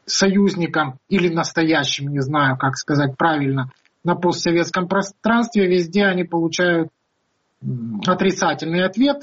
союзникам или настоящим, не знаю, как сказать правильно, на постсоветском пространстве, везде они получают отрицательный ответ.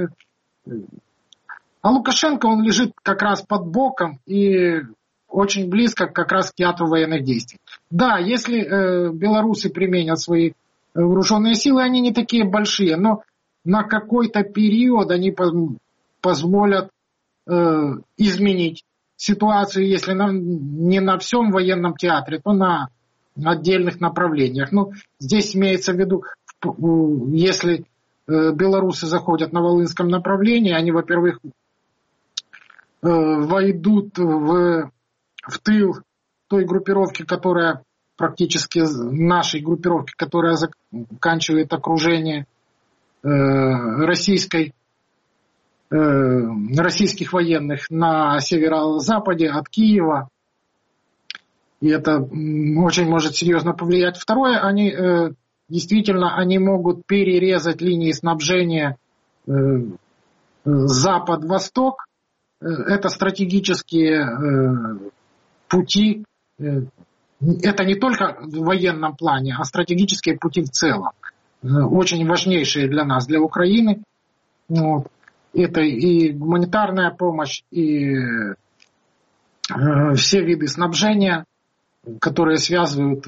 А Лукашенко, он лежит как раз под боком и очень близко как раз к театру военных действий. Да, если белорусы применят свои вооруженные силы, они не такие большие, но на какой-то период они позволят изменить ситуацию, если не на всем военном театре, то на отдельных направлениях. Ну, здесь имеется в виду, если белорусы заходят на Волынском направлении, они, во-первых, войдут в тыл той группировки, которая практически нашей группировки, которая заканчивает окружение российских военных на северо-западе от Киева. И это очень может серьезно повлиять. Второе, действительно, они могут перерезать линии снабжения запад-восток. Это стратегические пути. Это не только в военном плане, а стратегические пути в целом. Очень важнейшие для нас, для Украины. Вот. Это и гуманитарная помощь, и все виды снабжения, которые связывают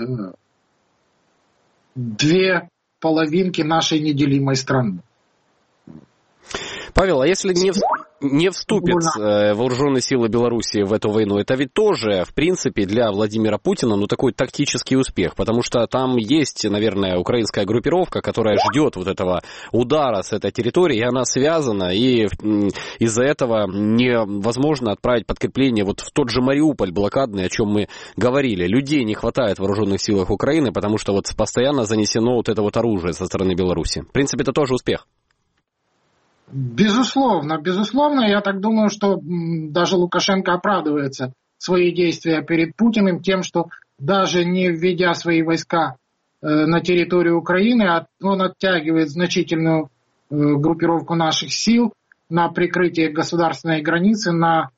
две половинки нашей неделимой страны. Павел, а если не вступят вооруженные силы Беларуси в эту войну, это ведь тоже, в принципе, для Владимира Путина, такой тактический успех, потому что там есть, наверное, украинская группировка, которая ждет вот этого удара с этой территории, и она связана, и из-за этого невозможно отправить подкрепление вот в тот же Мариуполь блокадный, о чем мы говорили. Людей не хватает в вооруженных силах Украины, потому что вот постоянно занесено вот это вот оружие со стороны Беларуси. В принципе, это тоже успех. Безусловно, я так думаю, что даже Лукашенко оправдывается свои действия перед Путиным тем, что даже не введя свои войска на территорию Украины, он оттягивает значительную группировку наших сил на прикрытие государственной границы, на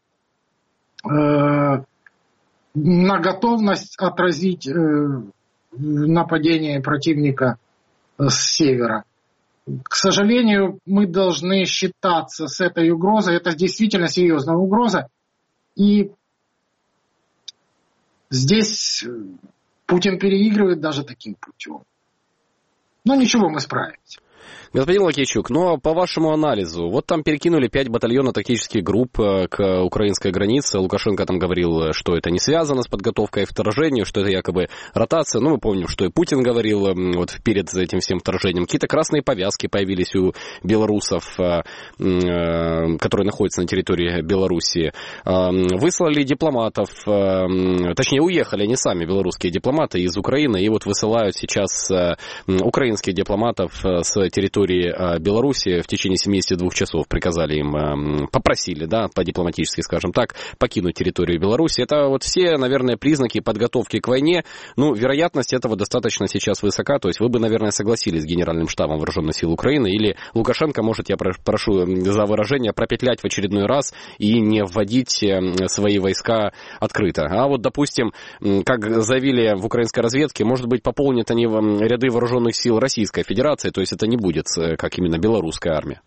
готовность отразить нападение противника с севера. К сожалению, мы должны считаться с этой угрозой. Это действительно серьезная угроза. И здесь Путин переигрывает даже таким путем. Но ничего, мы справимся. Господин Лакейчук, по вашему анализу, вот там перекинули 5 батальонов тактических групп к украинской границе. Лукашенко там говорил, что это не связано с подготовкой к вторжению, что это якобы ротация. Мы помним, что и Путин говорил вот перед этим всем вторжением. Какие-то красные повязки появились у белорусов, которые находятся на территории Белоруссии. Выслали дипломатов, точнее, уехали они сами, белорусские дипломаты, из Украины, и вот высылают сейчас украинских дипломатов с территории Беларуси в течение 72 часов приказали им, попросили, по-дипломатически, скажем так, покинуть территорию Беларуси. Это вот все, наверное, признаки подготовки к войне. Вероятность этого достаточно сейчас высока. То есть вы бы, наверное, согласились с Генеральным штабом Вооруженных сил Украины, или Лукашенко может, я прошу за выражение, пропетлять в очередной раз и не вводить свои войска открыто. А вот, допустим, как заявили в украинской разведке, может быть, пополнят они ряды вооруженных сил Российской Федерации, то есть это не будет как именно белорусская армия.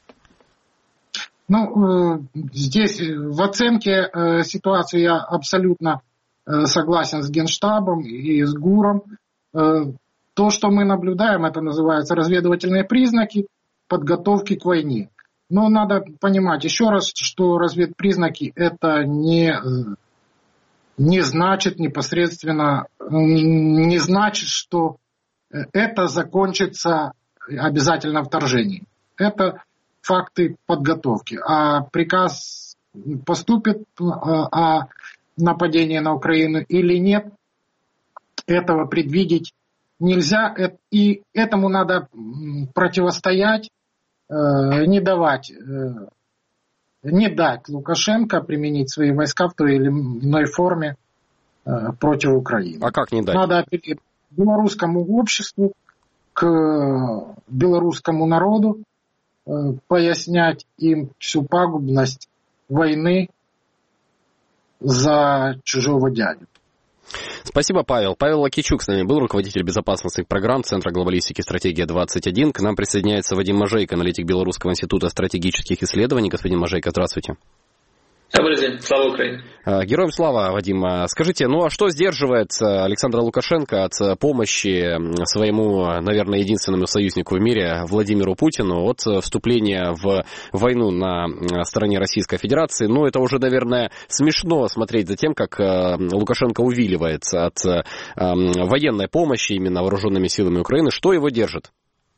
Здесь в оценке ситуации я абсолютно согласен с Генштабом и с ГУРом. То, что мы наблюдаем, это называется разведывательные признаки подготовки к войне. Но надо понимать еще раз, что разведпризнаки это не значит непосредственно, не значит, что это закончится обязательно вторжением. Это факты подготовки. А приказ поступит о нападении на Украину или нет, этого предвидеть нельзя. И этому надо противостоять, не дать Лукашенко применить свои войска в той или иной форме против Украины. А как не дать? Надо апеллировать к белорусскому обществу, к белорусскому народу, пояснять им всю пагубность войны, за чужого дядю. Спасибо, Павел. Павел Лакичук с нами был, руководитель безопасностных программ Центра глобалистики «Стратегия-21». К нам присоединяется Вадим Можейко, аналитик Белорусского института стратегических исследований. Господин Можейко, здравствуйте. Добрый день. Слава Украине. Героям слава, Вадим. Скажите, а что сдерживает Александра Лукашенко от помощи своему, наверное, единственному союзнику в мире Владимиру Путину от вступления в войну на стороне Российской Федерации? Это уже, наверное, смешно смотреть за тем, как Лукашенко увиливается от военной помощи именно вооруженными силами Украины. Что его держит?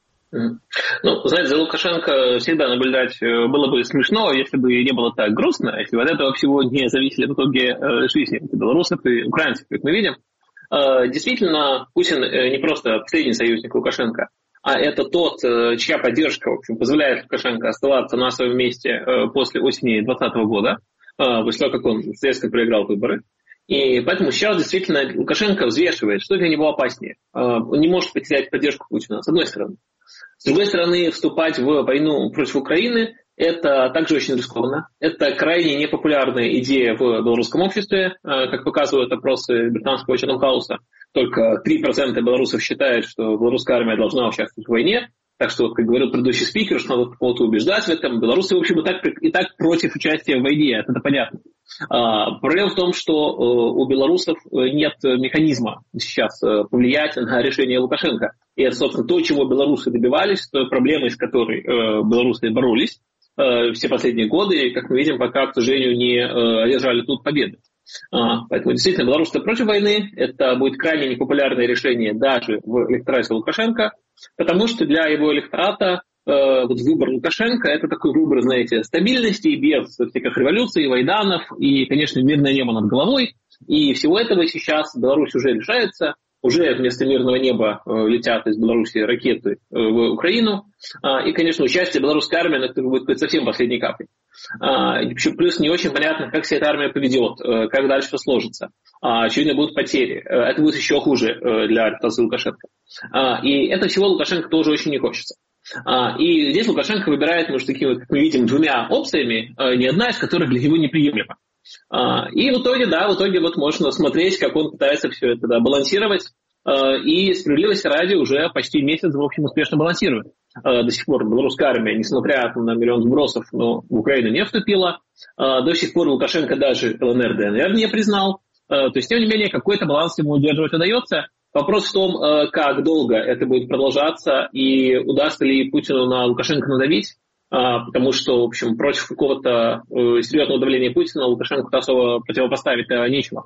Знаете, за Лукашенко всегда наблюдать было бы смешно, если бы не было так грустно, если бы от этого всего не зависели в итоге жизни белорусов и украинцев, как мы видим. Действительно, Путин не просто последний союзник Лукашенко, а это тот, чья поддержка, в общем, позволяет Лукашенко оставаться на своем месте после осени 2020 года, после того, как он, соответственно, проиграл выборы. И поэтому сейчас действительно Лукашенко взвешивает, что для него опаснее. Он не может потерять поддержку Путина, с одной стороны. С другой стороны, вступать в войну против Украины – это также очень рискованно. Это крайне непопулярная идея в белорусском обществе, как показывают опросы британского Chatham House. Только 3% белорусов считают, что белорусская армия должна участвовать в войне. Так что, как говорил предыдущий спикер, что надо кого-то убеждать в этом. Белорусы, в общем, и так против участия в войне, это понятно. Проблема в том, что у белорусов нет механизма сейчас повлиять на решение Лукашенко. И это, собственно, то, чего белорусы добивались, той проблемой, с которой белорусы боролись все последние годы, и, как мы видим, пока, к сожалению, не одержали тут победы. Поэтому, действительно, белорусы против войны. Это будет крайне непопулярное решение даже в электорате Лукашенко, потому что для его электората выбор Лукашенко – это такой выбор, знаете, стабильности, без всяких революций, вайданов и, конечно, мирное небо над головой. И всего этого сейчас Беларусь уже лишается. Уже вместо мирного неба летят из Беларуси ракеты в Украину. И, конечно, участие белорусской армии, это будет совсем последней каплей. Плюс не очень понятно, как вся эта армия поведет, как дальше все сложится. Очевидно, будут потери. Это будет еще хуже для репутации Лукашенко. И это всего Лукашенко тоже очень не хочется. И здесь Лукашенко выбирает между такими, как мы видим, двумя опциями, ни одна из которых для него неприемлема. И в итоге вот можно смотреть, как он пытается все это балансировать. И справедливости ради уже почти месяц, в общем, успешно балансирует. До сих пор белорусская армия, несмотря на миллион сбросов, но в Украину не вступила. До сих пор Лукашенко даже ЛНР, ДНР не признал. То есть, тем не менее, какой-то баланс ему удерживать удается. Вопрос в том, как долго это будет продолжаться и удастся ли Путину на Лукашенко надавить. Потому что, в общем, против какого-то серьезного давления Путина Лукашенко особо противопоставить нечего.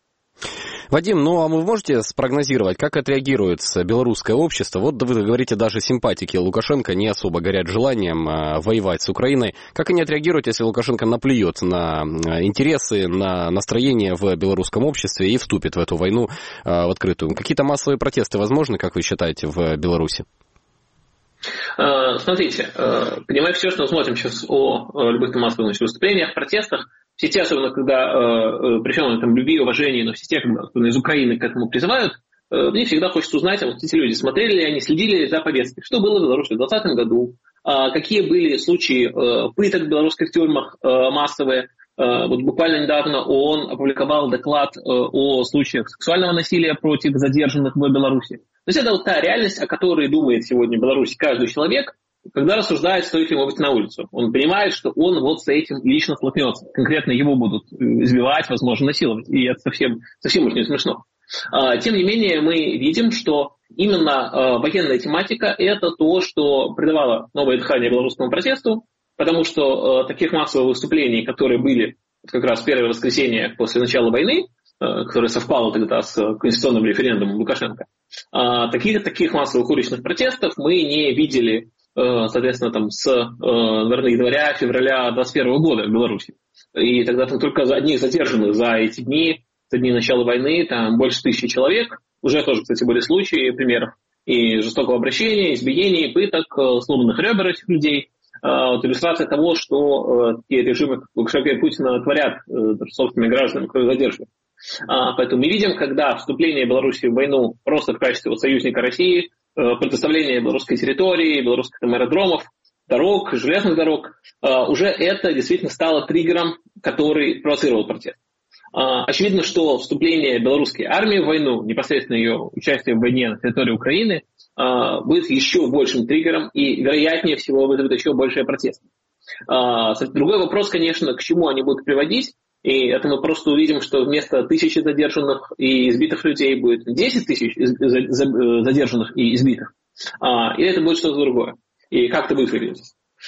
Вадим, а вы можете спрогнозировать, как отреагирует белорусское общество? Вот вы говорите, даже симпатики Лукашенко не особо горят желанием воевать с Украиной. Как они отреагируют, если Лукашенко наплюет на интересы, на настроение в белорусском обществе и вступит в эту войну в открытую? Какие-то массовые протесты возможны, как вы считаете, в Беларуси? Смотрите, понимая все, что мы смотрим сейчас о любых массовых выступлениях, протестах, все те, особенно когда, при всем там любви и уважении, но все те, когда из Украины к этому призывают, мне всегда хочется узнать, вот эти люди смотрели ли они, следили ли за повесткой, что было в Беларуси в 2020 году, какие были случаи пыток в белорусских тюрьмах массовые. Вот буквально недавно ООН опубликовал доклад о случаях сексуального насилия против задержанных в Беларуси. То есть это вот та реальность, о которой думает сегодня в Беларуси каждый человек, когда рассуждает, стоит ли ему выйти на улицу. Он понимает, что он вот с этим лично столкнется. Конкретно его будут избивать, возможно, насиловать. И это совсем очень смешно. Тем не менее, мы видим, что именно военная тематика – это то, что придавало новое дыхание белорусскому протесту, потому что таких массовых выступлений, которые были как раз в первое воскресенье после начала войны, которое совпало тогда с конституционным референдумом Лукашенко, таких массовых уличных протестов мы не видели, соответственно, там с, наверное, января-февраля 2021 года в Беларуси. И тогда там только одних задержанных за эти дни, за дни начала войны, там больше 1000 человек. Уже тоже, кстати, были случаи, примеров и жестокого обращения, избиений, пыток, сломанных ребер этих людей. Вот иллюстрация того, что такие режимы, как Лукашенко и Путина, творят собственными гражданами, которые задерживают. Поэтому мы видим, когда вступление Беларуси в войну просто в качестве союзника России, предоставление белорусской территории, белорусских аэродромов, дорог, железных дорог, уже это действительно стало триггером, который провоцировал протест. Очевидно, что вступление белорусской армии в войну, непосредственно ее участие в войне на территории Украины, будет еще большим триггером и, вероятнее всего, вызовет еще большие протесты. Другой вопрос, конечно, к чему они будут приводить. И это мы просто увидим, что вместо 1000 задержанных и избитых людей будет 10 тысяч задержанных и избитых. Или это будет что-то другое. И как это будет выглядеть.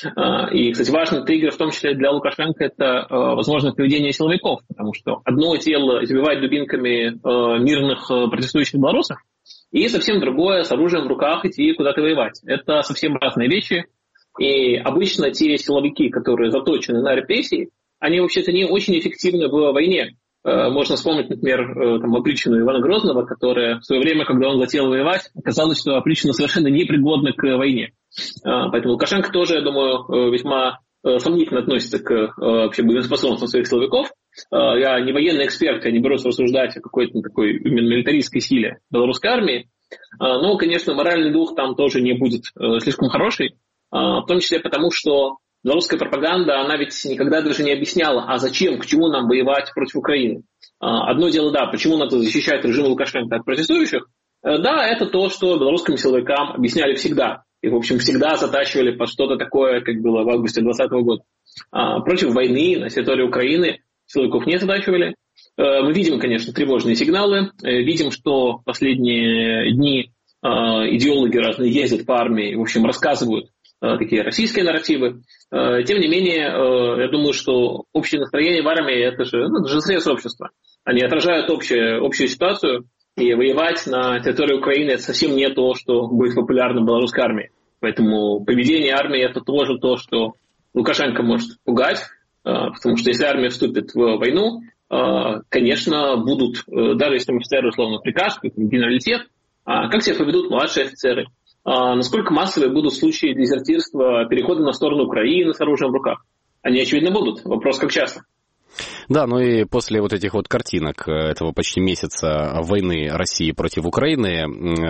И, кстати, важный триггер, в том числе для Лукашенко, это возможное поведение силовиков, потому что одно дело избивать дубинками мирных протестующих белорусов, и совсем другое с оружием в руках идти куда-то воевать. Это совсем разные вещи, и обычно те силовики, которые заточены на репрессии, они вообще-то не очень эффективны в войне. Можно вспомнить, например, опричнину Ивана Грозного, которая в свое время, когда он хотел воевать, оказалось, что опричнина совершенно непригодна к войне. Поэтому Лукашенко тоже, я думаю, весьма сомнительно относится к вообще боеспособности своих силовиков. Я не военный эксперт, я не берусь рассуждать о какой-то такой именно милитаристской силе белорусской армии. Но, конечно, моральный дух там тоже не будет слишком хороший, в том числе потому, что белорусская пропаганда, она ведь никогда даже не объясняла, а зачем, к чему нам воевать против Украины. Одно дело, да, почему надо защищать режим Лукашенко от протестующих. Да, это то, что белорусским силовикам объясняли всегда. И, в общем, всегда затачивали под что-то такое, как было в августе 2020 года. Против войны на территории Украины силовиков не затачивали. Мы видим, конечно, тревожные сигналы. Видим, что в последние дни идеологи разные ездят по армии, в общем, рассказывают такие российские нарративы. Тем не менее, я думаю, что общее настроение в армии – это же срез общества. Они отражают общую ситуацию, и воевать на территории Украины – это совсем не то, что будет популярно в белорусской армии. Поэтому поведение армии – это тоже то, что Лукашенко может пугать, потому что если армия вступит в войну, конечно, будут, даже если офицеры условно приказ, как генералитет, как себя поведут младшие офицеры, насколько массовые будут случаи дезертирства, перехода на сторону Украины с оружием в руках. Они, очевидно, будут. Вопрос, как часто. Да, ну и после вот этих вот картинок этого почти месяца войны России против Украины,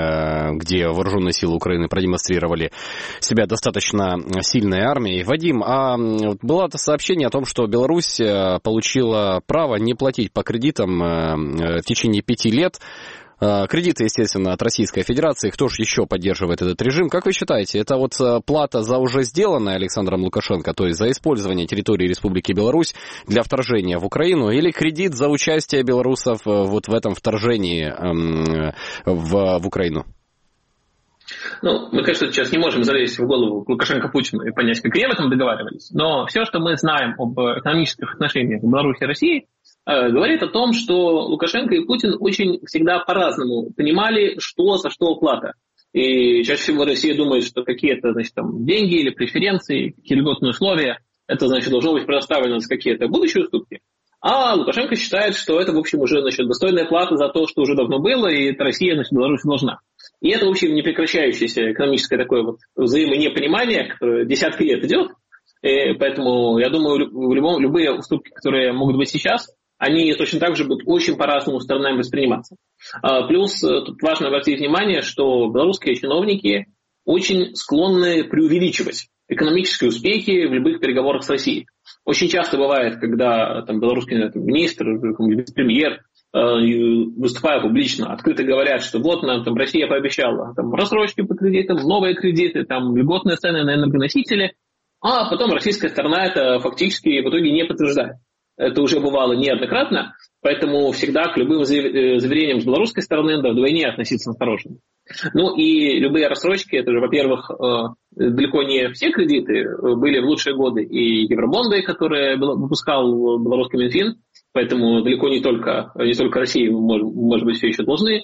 где вооруженные силы Украины продемонстрировали себя достаточно сильной армией. Вадим, было сообщение о том, что Беларусь получила право не платить по кредитам в течение 5 лет. Кредиты, естественно, от Российской Федерации. Кто же еще поддерживает этот режим? Как вы считаете, это вот плата за уже сделанное Александром Лукашенко, то есть за использование территории Республики Беларусь для вторжения в Украину, или кредит за участие белорусов вот в этом вторжении в Украину? Ну, мы, конечно, сейчас не можем залезть в голову Лукашенко Путину и понять, как они об этом договаривались, но все, что мы знаем об экономических отношениях Беларуси и России, говорит о том, что Лукашенко и Путин очень всегда по-разному понимали, что за что плата. И чаще всего Россия думает, что какие-то, значит, там, деньги или преференции, какие льготные условия, это, значит, должно быть предоставлено за какие-то будущие уступки. А Лукашенко считает, что это, в общем, уже, значит, достойная плата за то, что уже давно было, и это Россия, значит, Беларусь должна. И это, в общем, непрекращающееся экономическое такое вот взаимонепонимание, которое десятки лет идет. И поэтому, я думаю, любые уступки, которые могут быть сейчас, они точно так же будут очень по-разному сторонам восприниматься. Плюс тут важно обратить внимание, что белорусские чиновники очень склонны преувеличивать экономические успехи в любых переговорах с Россией. Очень часто бывает, когда там, белорусский министр, вице-премьер, выступая публично, открыто говорят, что вот нам там Россия пообещала там, рассрочки по кредитам, новые кредиты, там, льготные цены на энергоносители, а потом российская сторона это фактически в итоге не подтверждает. Это уже бывало неоднократно, поэтому всегда к любым заверениям с белорусской стороны надо вдвойне относиться осторожно. Ну и любые рассрочки, это же, во-первых, далеко не все кредиты были в лучшие годы, и евробонды, которые выпускал белорусский Минфин, поэтому далеко не только России, может быть, все еще должны.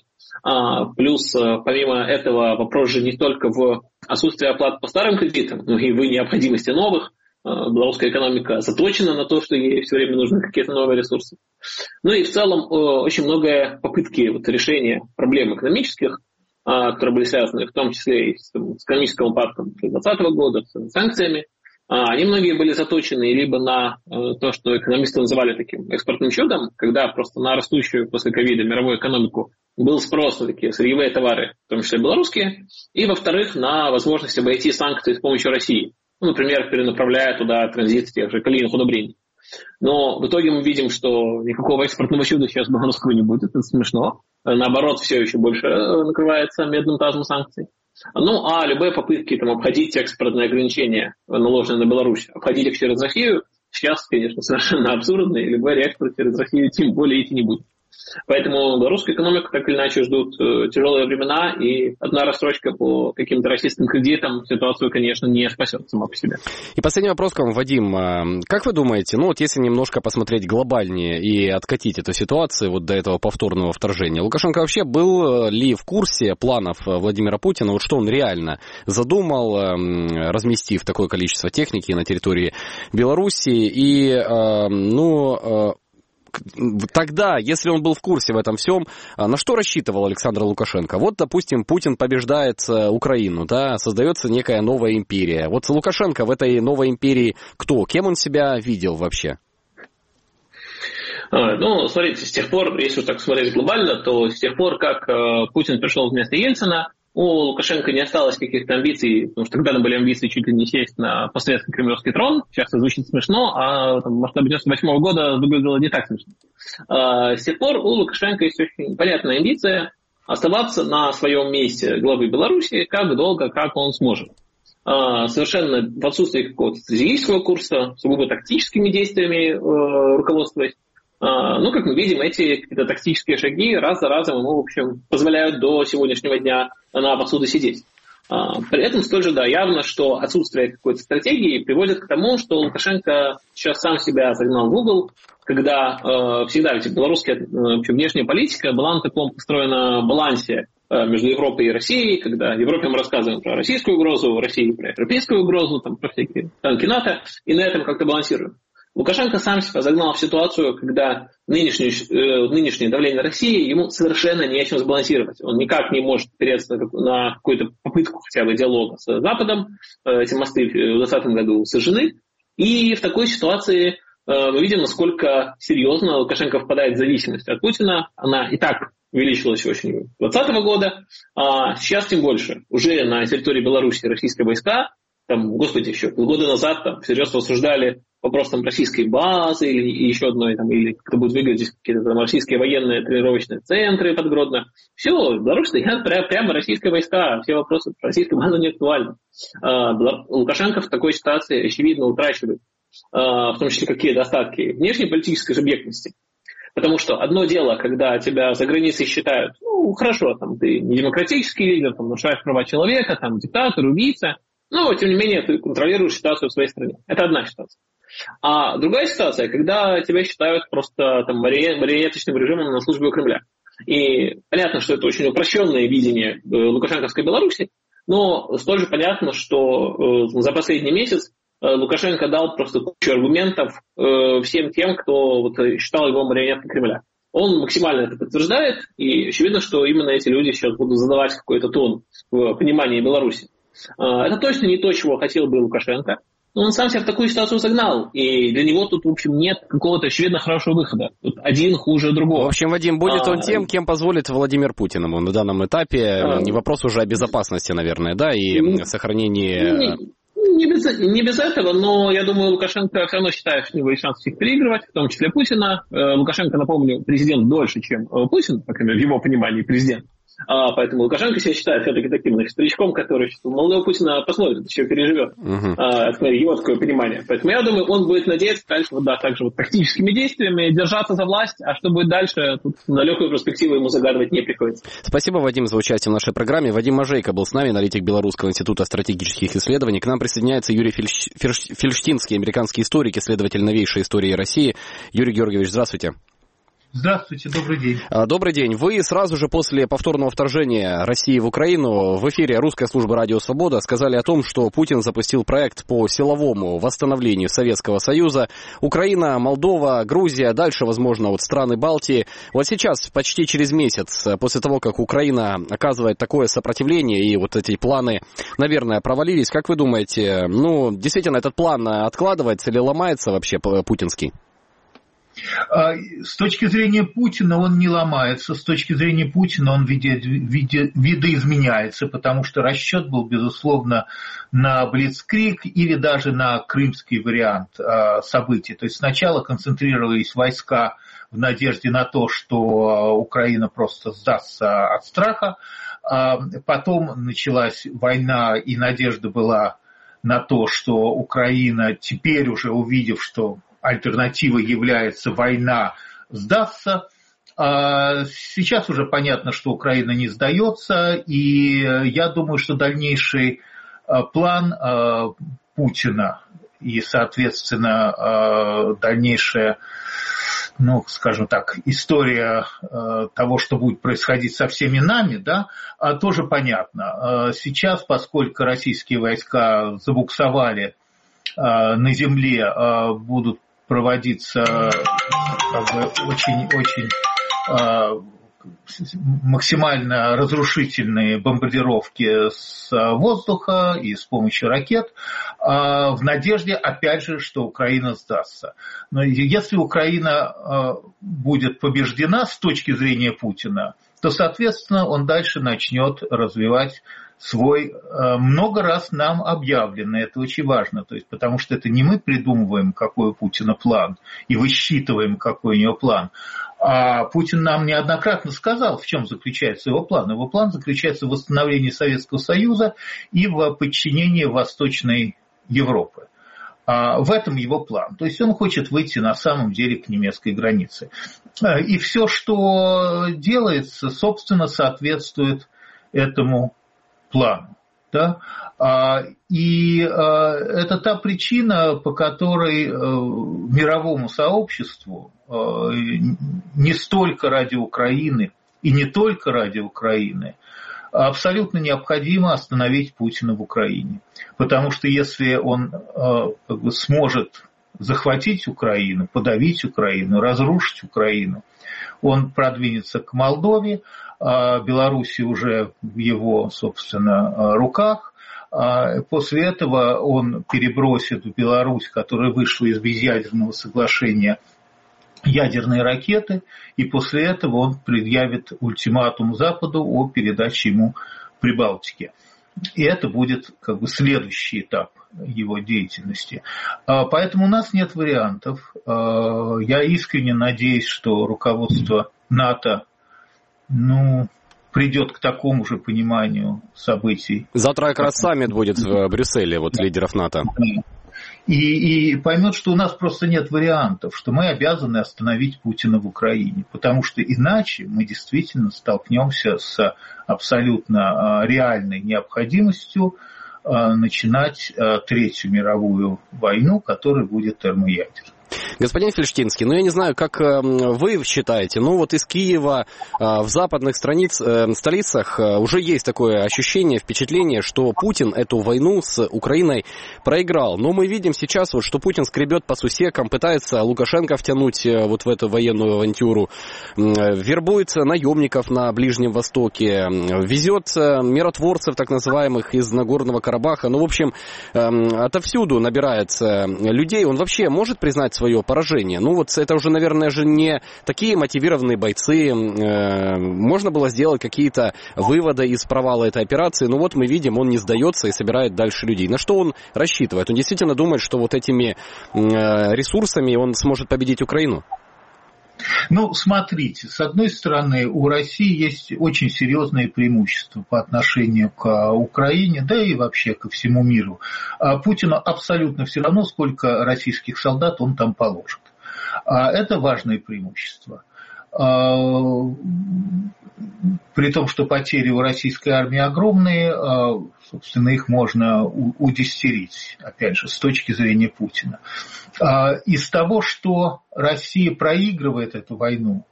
Плюс, помимо этого, вопрос же не только в отсутствии оплат по старым кредитам, но и в необходимости новых. Белорусская экономика заточена на то, что ей все время нужны какие-то новые ресурсы. Ну и в целом очень много попытки вот, решения проблем экономических, которые были связаны в том числе и с экономическим упадком 2020 года, с санкциями, они многие были заточены либо на то, что экономисты называли таким экспортным чудом, когда просто на растущую после ковида мировую экономику был спрос на такие сырьевые товары, в том числе белорусские, и, во-вторых, на возможность обойти санкции с помощью России. Ну, например, перенаправляя туда транзит тех же калийных удобрений. Но в итоге мы видим, что никакого экспортного чуда сейчас белорусского не будет. Это смешно. Наоборот, все еще больше накрывается медным тазом санкций. Ну, а любые попытки обходить экспортные ограничения, наложенные на Беларусь, обходить их через Россию, сейчас, конечно, совершенно абсурдно, и любой реэкспорт через Россию тем более идти не будет. Поэтому белорусскую экономику так или иначе ждут тяжелые времена, и одна рассрочка по каким-то российским кредитам ситуацию, конечно, не спасет сама по себе. И последний вопрос к вам, Вадим. Как вы думаете, если немножко посмотреть глобальнее и откатить эту ситуацию вот до этого повторного вторжения, Лукашенко вообще был ли в курсе планов Владимира Путина, что он реально задумал, разместив такое количество техники на территории Беларуси, и, тогда, если он был в курсе в этом всем, на что рассчитывал Александр Лукашенко? Вот, допустим, Путин побеждает Украину, да, создается некая новая империя. Вот Лукашенко в этой новой империи кто? Кем он себя видел вообще? Смотрите, с тех пор, если так смотреть глобально, то с тех пор, как Путин пришел вместо Ельцина, у Лукашенко не осталось каких-то амбиций, потому что когда были амбиции чуть ли не сесть на постсоветский кремлевский трон, сейчас это звучит смешно, а в масштабе 98 года выглядело не так смешно. С тех пор у Лукашенко есть очень понятная амбиция оставаться на своем месте главы Беларуси как долго, как он сможет. Совершенно в отсутствии какого-то стратегического курса, сугубо тактическими действиями руководствуясь. Как мы видим, эти какие-то тактические шаги раз за разом ему, в общем, позволяют до сегодняшнего дня на посту сидеть. При этом столь же, явно, что отсутствие какой-то стратегии приводит к тому, что Лукашенко сейчас сам себя загнал в угол, когда всегда ведь белорусская внешняя политика была на таком построена балансе между Европой и Россией, когда в Европе мы рассказываем про российскую угрозу, в России про европейскую угрозу, про всякие танки НАТО, и на этом как-то балансируем. Лукашенко сам себя загнал в ситуацию, когда нынешнее давление России ему совершенно не о чем сбалансировать. Он никак не может опереться на какую-то попытку хотя бы диалога с Западом. Эти мосты в 2020 году сожжены. И в такой ситуации мы видим, насколько серьезно Лукашенко впадает в зависимость от Путина. Она и так увеличилась очень 2020 года, а сейчас тем больше. Уже на территории Беларуси российские войска, еще полгода назад всерьез рассуждали вопрос российской базы или еще одной, или как-то будут выглядеть какие-то российские военные тренировочные центры под Гродно. Все, в Беларуси стоят прямо российские войска, все вопросы про российскую базу не актуальны. Лукашенко в такой ситуации, очевидно, утрачивает, в том числе какие-то остатки внешней политической субъектности. Потому что одно дело, когда тебя за границей считают, хорошо, ты не демократический лидер, нарушаешь права человека, диктатор, убийца, но, тем не менее, ты контролируешь ситуацию в своей стране. Это одна ситуация. А другая ситуация, когда тебя считают просто марионеточным режимом на службе у Кремля. И понятно, что это очень упрощенное видение лукашенковской Беларуси, но столь же понятно, что за последний месяц Лукашенко дал просто кучу аргументов всем тем, кто считал его марионеткой Кремля. Он максимально это подтверждает, и очевидно, что именно эти люди сейчас будут задавать какой-то тон в понимании Беларуси. Это точно не то, чего хотел бы Лукашенко. Но он сам себя в такую ситуацию загнал. И для него тут, в общем, нет какого-то очевидно хорошего выхода. Тут один хуже другого. В общем, Вадим, будет он тем, кем позволит Владимир Путин ему на данном этапе. Не вопрос уже о безопасности, наверное, и сохранении... Не без этого, но я думаю, Лукашенко все равно считает, что у него есть шанс всех переигрывать, в том числе Путина. Лукашенко, напомню, президент дольше, чем Путин, по крайней мере, в его понимании президент. Поэтому Лукашенко себя считает все-таки таким старичком, который молодого Путина посмотрит, еще переживет. Его такое понимание. Поэтому я думаю, он будет надеяться дальше также тактическими действиями держаться за власть, а что будет дальше, тут на легкую перспективу ему загадывать не приходится. Спасибо, Вадим, за участие в нашей программе. Вадим Можейко был с нами, аналитик Белорусского института стратегических исследований. К нам присоединяется Юрий Фельштинский, американский историк, исследователь новейшей истории России. Юрий Георгиевич, здравствуйте. Здравствуйте, добрый день. Добрый день. Вы сразу же после повторного вторжения России в Украину в эфире русской службы «Радио Свобода» сказали о том, что Путин запустил проект по силовому восстановлению Советского Союза. Украина, Молдова, Грузия, дальше, возможно, страны Балтии. Вот сейчас, почти через месяц, после того, как Украина оказывает такое сопротивление, и эти планы, наверное, провалились, как вы думаете, действительно, этот план откладывается или ломается вообще путинский? С точки зрения Путина он не ломается, с точки зрения Путина он видоизменяется, потому что расчет был, безусловно, на блицкриг или даже на крымский вариант событий. То есть сначала концентрировались войска в надежде на то, что Украина просто сдастся от страха, потом началась война, и надежда была на то, что Украина, теперь уже увидев, что альтернативой является война, сдастся. Сейчас уже понятно, что Украина не сдается, и я думаю, что дальнейший план Путина и, соответственно, дальнейшая, скажем так, история того, что будет происходить со всеми нами, да, тоже понятно. Сейчас, поскольку российские войска забуксовали на земле, будут проводиться очень максимально разрушительные бомбардировки с воздуха и с помощью ракет, в надежде, опять же, что Украина сдастся. Но если Украина будет побеждена с точки зрения Путина, то, соответственно, он дальше начнет развивать свой, много раз нам объявленный, это очень важно, то есть, потому что это не мы придумываем, какой у Путина план, и высчитываем, какой у него план, а Путин нам неоднократно сказал, в чем заключается его план. Его план заключается в восстановлении Советского Союза и в подчинении Восточной Европы. В этом его план. То есть он хочет выйти на самом деле к немецкой границе. И все, что делается, собственно, соответствует этому плану. Да? И это та причина, по которой мировому сообществу не столько ради Украины и не только ради Украины абсолютно необходимо остановить Путина в Украине. Потому что если он сможет захватить Украину, подавить Украину, разрушить Украину, он продвинется к Молдове, Белоруссия уже в его, собственно, руках. После этого он перебросит в Беларусь, которая вышла из безъядерного соглашения, ядерные ракеты, и после этого он предъявит ультиматум Западу о передаче ему Прибалтики. И это будет следующий этап его деятельности. Поэтому у нас нет вариантов. Я искренне надеюсь, что руководство НАТО придет к такому же пониманию событий. Завтра как раз саммит будет в Брюсселе, лидеров НАТО. И поймет, что у нас просто нет вариантов, что мы обязаны остановить Путина в Украине, потому что иначе мы действительно столкнемся с абсолютно реальной необходимостью начинать Третью мировую войну, которая будет термоядерной. Господин Фельштинский, я не знаю, как вы считаете, из Киева в западных столицах уже есть такое ощущение, впечатление, что Путин эту войну с Украиной проиграл. Но мы видим сейчас, что Путин скребет по сусекам, пытается Лукашенко втянуть в эту военную авантюру, вербует наемников на Ближнем Востоке, везет миротворцев так называемых из Нагорного Карабаха. В общем, отовсюду набирается людей. Он вообще может признать свое поражение? Это уже, наверное, не такие мотивированные бойцы. Можно было сделать какие-то выводы из провала этой операции. Мы видим, он не сдается и собирает дальше людей. На что он рассчитывает? Он действительно думает, что этими ресурсами он сможет победить Украину? Смотрите, с одной стороны, у России есть очень серьезные преимущества по отношению к Украине, да и вообще ко всему миру. Путину абсолютно все равно, сколько российских солдат он там положит. Это важное преимущество. При том, что потери у российской армии огромные, собственно, их можно удесятерить, опять же, с точки зрения Путина. Из того, что Россия проигрывает эту войну,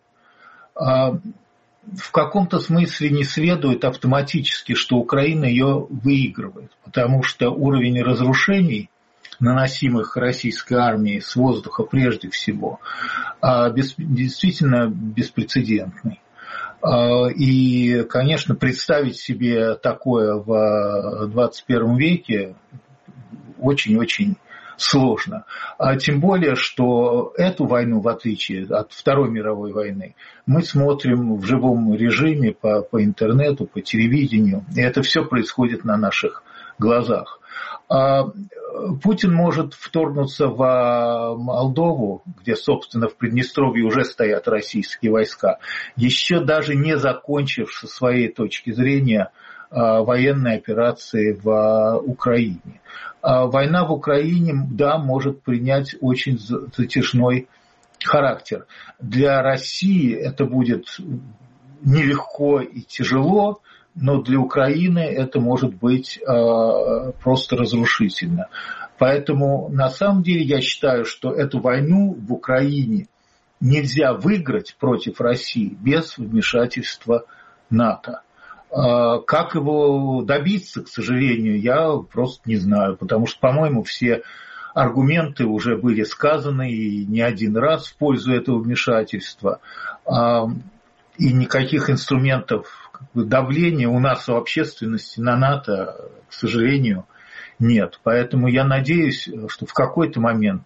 в каком-то смысле не следует автоматически, что Украина ее выигрывает, потому что уровень разрушений, наносимых российской армией с воздуха прежде всего, действительно беспрецедентный. И, конечно, представить себе такое в 21 веке очень-очень сложно. А тем более, что эту войну, в отличие от Второй мировой войны, мы смотрим в живом режиме по интернету, по телевидению, и это все происходит на наших глазах. Путин может вторгнуться в Молдову, где, собственно, в Приднестровье уже стоят российские войска, еще даже не закончив со своей точки зрения военной операции в Украине. Война в Украине, да, может принять очень затяжной характер. Для России это будет нелегко и тяжело, но для Украины это может быть просто разрушительно. Поэтому на самом деле я считаю, что эту войну в Украине нельзя выиграть против России без вмешательства НАТО. Как его добиться, к сожалению, я просто не знаю, потому что, по-моему, все аргументы уже были сказаны и не один раз в пользу этого вмешательства. И никаких инструментов давления у нас у общественности на НАТО, к сожалению, нет. Поэтому я надеюсь, что в какой-то момент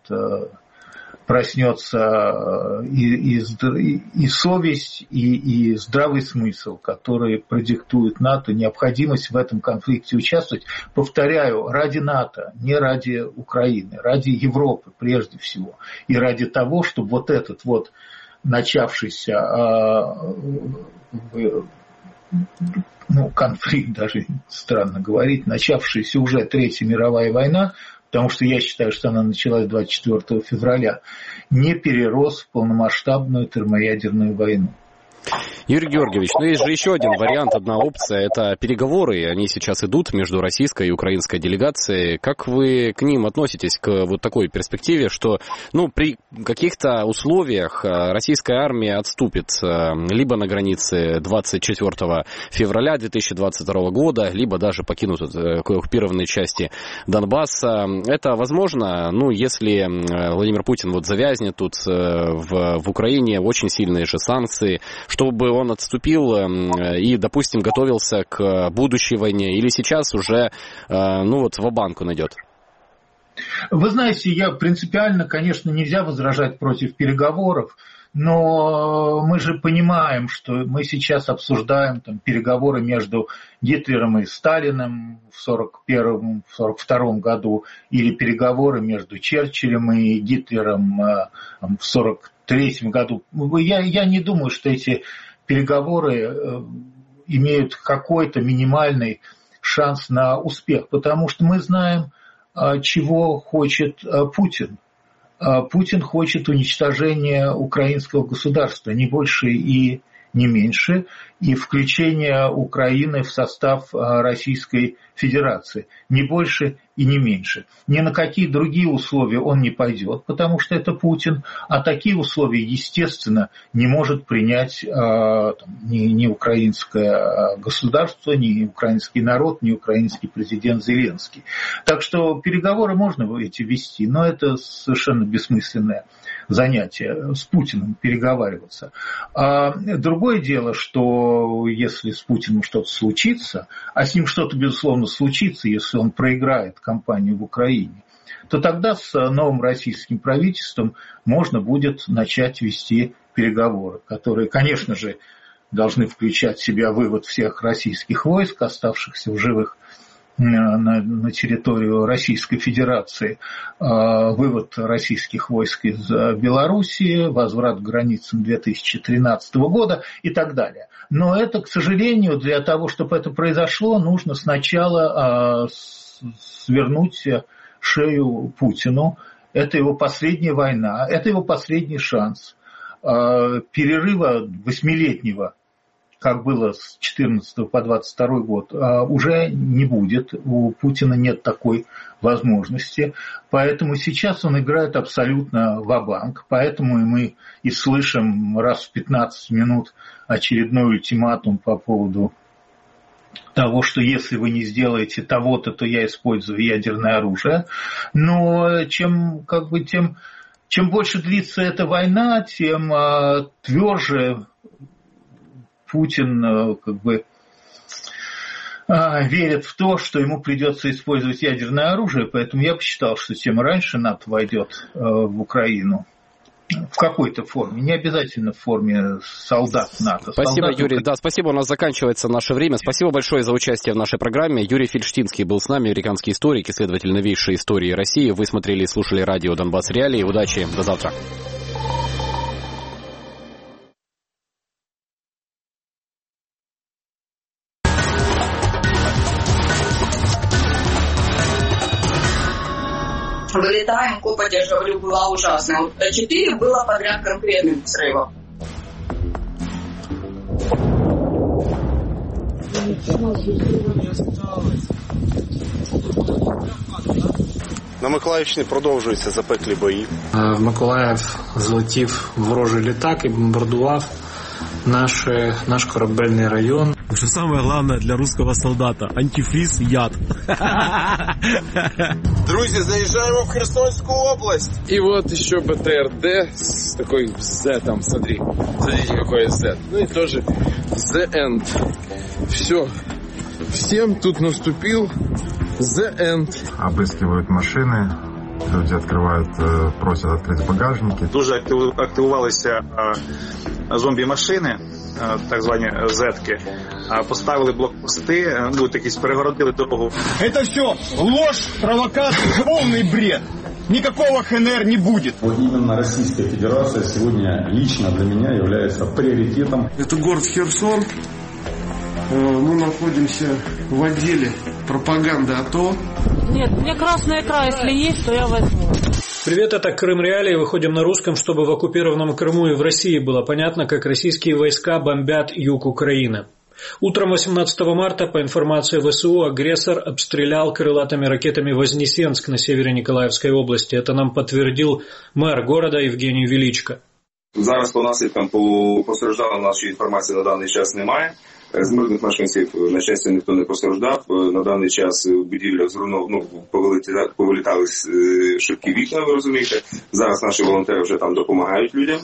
проснется и совесть, и здравый смысл, который продиктует НАТО необходимость в этом конфликте участвовать. Повторяю, ради НАТО, не ради Украины, ради Европы прежде всего. И ради того, чтобы вот этот вот начавшийся конфликт, даже странно говорить, начавшаяся уже Третья мировая война, потому что я считаю, что она началась 24 февраля, не перерос в полномасштабную термоядерную войну. Юрий Георгиевич, есть же еще один вариант, одна опция, это переговоры, они сейчас идут между российской и украинской делегацией. Как вы к ним относитесь, к вот такой перспективе, что при каких-то условиях российская армия отступит либо на границе 24 февраля 2022 года, либо даже покинут оккупированные части Донбасса? Это возможно, если Владимир Путин завязнет тут в Украине, очень сильные же санкции, чтобы он отступил и, допустим, готовился к будущей войне, или сейчас уже, ва-банк он идет? Вы знаете, я принципиально, конечно, нельзя возражать против переговоров, но мы же понимаем, что мы сейчас обсуждаем переговоры между Гитлером и Сталиным в 1941-1942 году, или переговоры между Черчиллем и Гитлером в 1943 году. Я не думаю, что эти переговоры имеют какой-то минимальный шанс на успех, потому что мы знаем, чего хочет Путин. Путин хочет уничтожения украинского государства, не больше и не меньше, и включения Украины в состав Российской Федерации, не больше и не меньше. Ни на какие другие условия он не пойдет, потому что это Путин, а такие условия, естественно, не может принять ни украинское государство, ни украинский народ, ни украинский президент Зеленский. Так что переговоры можно эти вести, но это совершенно бессмысленное занятие с Путиным переговариваться. А другое дело, что если с Путиным что-то случится, а с ним что-то, безусловно, случится, если он проиграет кампанию в Украине, то тогда с новым российским правительством можно будет начать вести переговоры, которые, конечно же, должны включать в себя вывод всех российских войск, оставшихся в живых на территорию Российской Федерации, вывод российских войск из Белоруссии, возврат к границам 2013 года и так далее. Но это, к сожалению, для того, чтобы это произошло, нужно сначала свернуть шею Путину. Это его последняя война, это его последний шанс. Перерыва 8-летнего, как было с 14 по 22 год, уже не будет. У Путина нет такой возможности. Поэтому сейчас он играет абсолютно ва-банк. Поэтому мы и слышим раз в 15 минут очередной ультиматум по поводу того, что если вы не сделаете того-то, то я использую ядерное оружие. Но чем больше длится эта война, тем тверже Путин верит в то, что ему придется использовать ядерное оружие, поэтому я бы считал, что чем раньше НАТО войдет в Украину, в какой-то форме, не обязательно в форме солдат НАТО. Спасибо, Юрий. Да, спасибо, у нас заканчивается наше время. Спасибо большое за участие в нашей программе. Юрий Фельштинский был с нами, американский историк, исследователь новейшей истории России. Вы смотрели и слушали радио «Донбасс Реалии». Удачи, до завтра. Вылетаем, копоть, я же говорю, была ужасная. Вот 4 было подряд конкретных взрывов. На Миколаївщині продовжуються запеклі бої. В Миколаїв злетів ворожий літак і бомбардував наш корабельний район. Что самое главное для русского солдата – антифриз, яд. Друзі, заїжджаємо в Херсонську область. И вот еще БТРД с такой Z, смотри. Смотрите, какой Z. Ну и тоже The End. Все. Всем тут наступил The End. Обыскивают машины. Люди открывают, просят открыть багажники. Дуже активувалися зомбі-машини, так звані зетки, поставили блокпости, такі перегородили дорогу. Это все ложь, провокация, полный бред. Никакого ХНР не будет. Вот именно Российская Федерация сегодня лично для меня является приоритетом. Это город Херсон. Мы находимся в отделе пропаганды АТО. Нет, мне красная икра, если есть, то я возьму. Привет, это Крым Реалии. Выходим на русском, чтобы в оккупированном Крыму и в России было понятно, как российские войска бомбят юг Украины. Утром 18 марта, по информации ВСУ, агрессор обстрелял крылатыми ракетами Вознесенск на севере Николаевской области. Это нам подтвердил мэр города Євгеній Величко. Зараз по наслідкам постраждалим нашої інформації на даний час немає. З мирних мешканців, на щастя, ніхто не постраждав. На даний час в будівлях повилітали шибкі вікна, ви розумієте. Зараз наші волонтери вже там допомагають людям.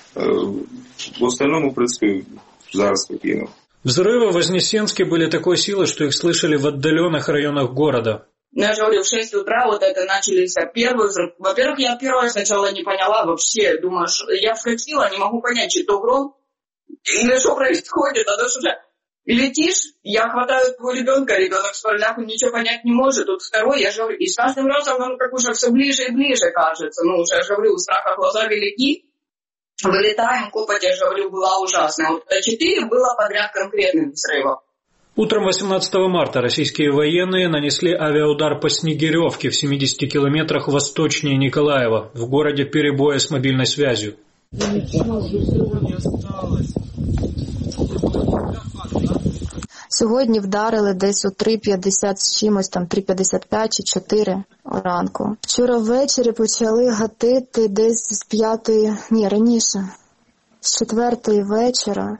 В остальному, в принципі, зараз спокійно. Взрывы в Вознесенске были такой силы, что их слышали в отдаленных районах города. Я же говорю, в 6 утра вот это начались первый взрыв. Во-первых, я первое сначала не поняла вообще. Думаю, я вскочила, не могу понять, что то гром или что происходит. А то что же летишь, я хватаю твоего ребенка, ребенок в спальнях, он ничего понять не может. Тут второй, я же говорю, и с каждым разом он как уже все ближе и ближе кажется. Ну, уже, я же говорю, у страха глаза велики. Вылетаем, копоть, я же говорю, была ужасная. Вот 4 было подряд конкретных взрывов. Утром 18 марта российские военные нанесли авиаудар по Снегиревке в 70 километрах восточнее Николаева, в городе перебои с мобильной связью. Сьогодні вдарили десь у 3:50 з чимось, там 3:55 чи 4 ранку. Вчора ввечері почали гатити десь з 5, ні, раніше, з 4 вечора.